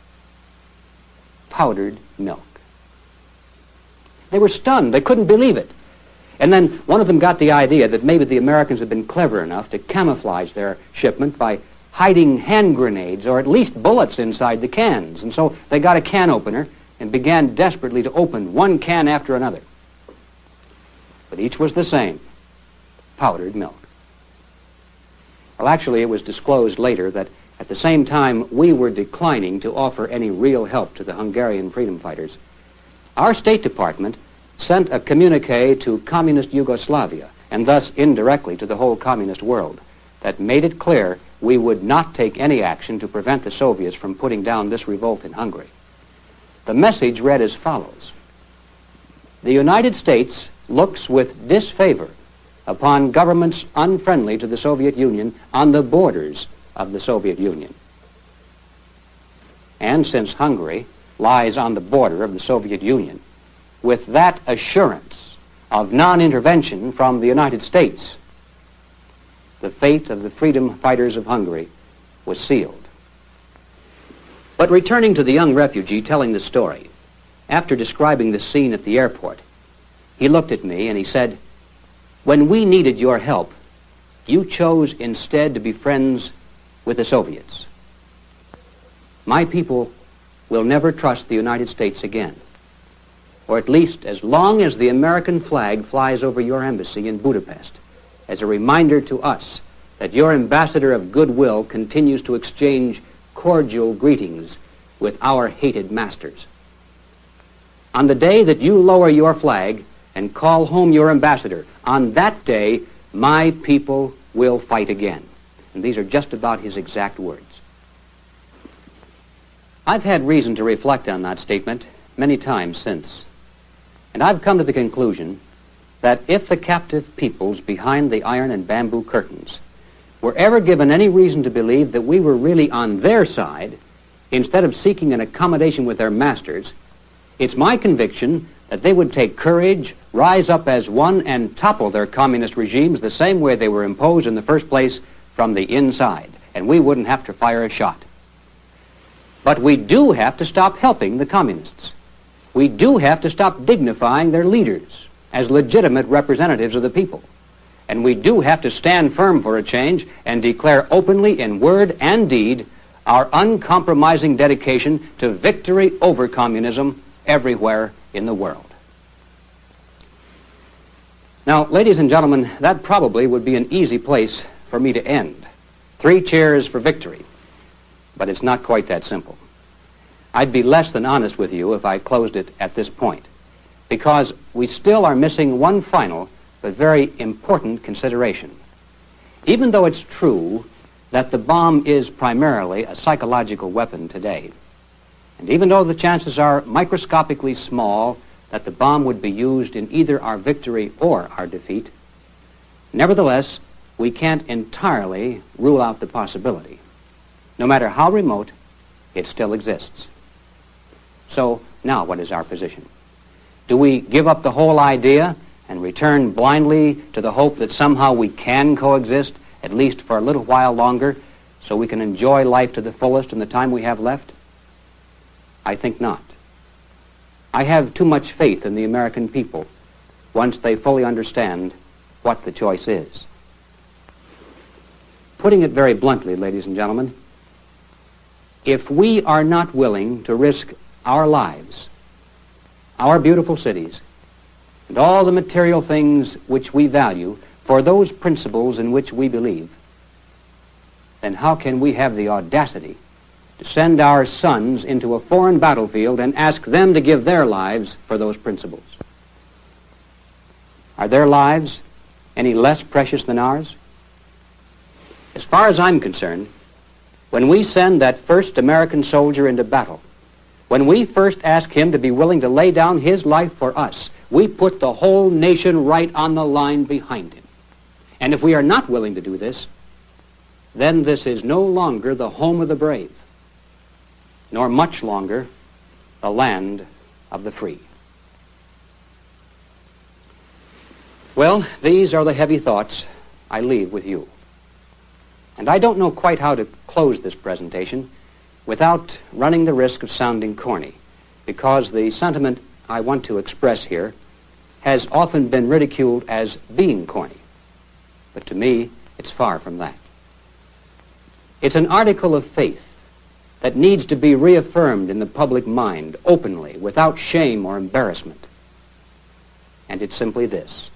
Powdered milk. They were stunned. They couldn't believe it. And then one of them got the idea that maybe the Americans had been clever enough to camouflage their shipment by hiding hand grenades or at least bullets inside the cans. And so they got a can opener and began desperately to open one can after another. But each was the same, powdered milk. Well, actually, it was disclosed later that at the same time we were declining to offer any real help to the Hungarian freedom fighters, our State Department sent a communique to communist Yugoslavia, and thus indirectly to the whole communist world, that made it clear we would not take any action to prevent the Soviets from putting down this revolt in Hungary. The message read as follows: the United States looks with disfavor upon governments unfriendly to the Soviet Union on the borders of the Soviet Union. And since Hungary lies on the border of the Soviet Union, with that assurance of non-intervention from the United States, the fate of the freedom fighters of Hungary was sealed. But returning to the young refugee telling the story, after describing the scene at the airport, he looked at me and he said, "When we needed your help, you chose instead to be friends with the Soviets. My people will never trust the United States again, or at least as long as the American flag flies over your embassy in Budapest, as a reminder to us that your ambassador of goodwill continues to exchange cordial greetings with our hated masters. On the day that you lower your flag and call home your ambassador, on that day, my people will fight again." And these are just about his exact words. I've had reason to reflect on that statement many times since, and I've come to the conclusion that if the captive peoples behind the iron and bamboo curtains were ever given any reason to believe that we were really on their side, instead of seeking an accommodation with their masters, it's my conviction that they would take courage, rise up as one, and topple their communist regimes the same way they were imposed in the first place, from the inside, and we wouldn't have to fire a shot. But we do have to stop helping the communists. We do have to stop dignifying their leaders as legitimate representatives of the people. And we do have to stand firm for a change and declare openly in word and deed our uncompromising dedication to victory over communism everywhere in the world. Now, ladies and gentlemen, that probably would be an easy place for me to end. Three cheers for victory. But it's not quite that simple. I'd be less than honest with you if I closed it at this point, because we still are missing one final but very important consideration. Even though it's true that the bomb is primarily a psychological weapon today, and even though the chances are microscopically small that the bomb would be used in either our victory or our defeat, nevertheless, we can't entirely rule out the possibility. No matter how remote, it still exists. So, now what is our position? Do we give up the whole idea and return blindly to the hope that somehow we can coexist, at least for a little while longer, so we can enjoy life to the fullest in the time we have left? I think not. I have too much faith in the American people once they fully understand what the choice is. Putting it very bluntly, ladies and gentlemen, if we are not willing to risk our lives, our beautiful cities, and all the material things which we value for those principles in which we believe, then how can we have the audacity to send our sons into a foreign battlefield and ask them to give their lives for those principles? Are their lives any less precious than ours? As far as I'm concerned, when we send that first American soldier into battle, when we first ask him to be willing to lay down his life for us, we put the whole nation right on the line behind him. And if we are not willing to do this, then this is no longer the home of the brave, nor much longer the land of the free. Well, these are the heavy thoughts I leave with you. And I don't know quite how to close this presentation without running the risk of sounding corny, because the sentiment I want to express here has often been ridiculed as being corny. But to me, it's far from that. It's an article of faith that needs to be reaffirmed in the public mind openly, without shame or embarrassment. And it's simply this.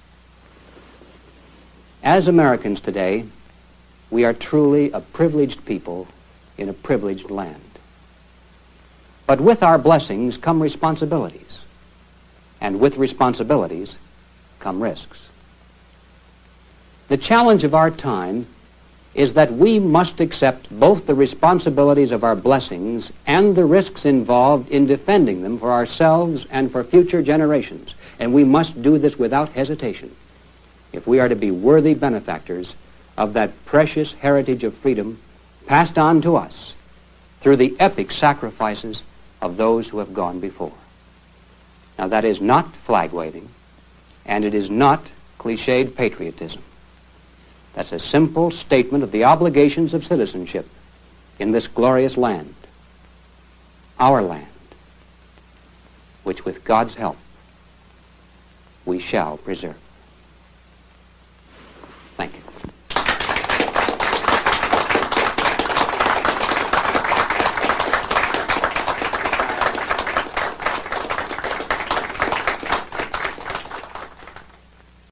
As Americans today, we are truly a privileged people in a privileged land. But with our blessings come responsibilities, and with responsibilities come risks. The challenge of our time is that we must accept both the responsibilities of our blessings and the risks involved in defending them for ourselves and for future generations. And we must do this without hesitation if we are to be worthy benefactors of that precious heritage of freedom passed on to us through the epic sacrifices of those who have gone before. Now, that is not flag-waving, and it is not cliched patriotism. That's a simple statement of the obligations of citizenship in this glorious land. our land, which with God's help we shall preserve. Thank you.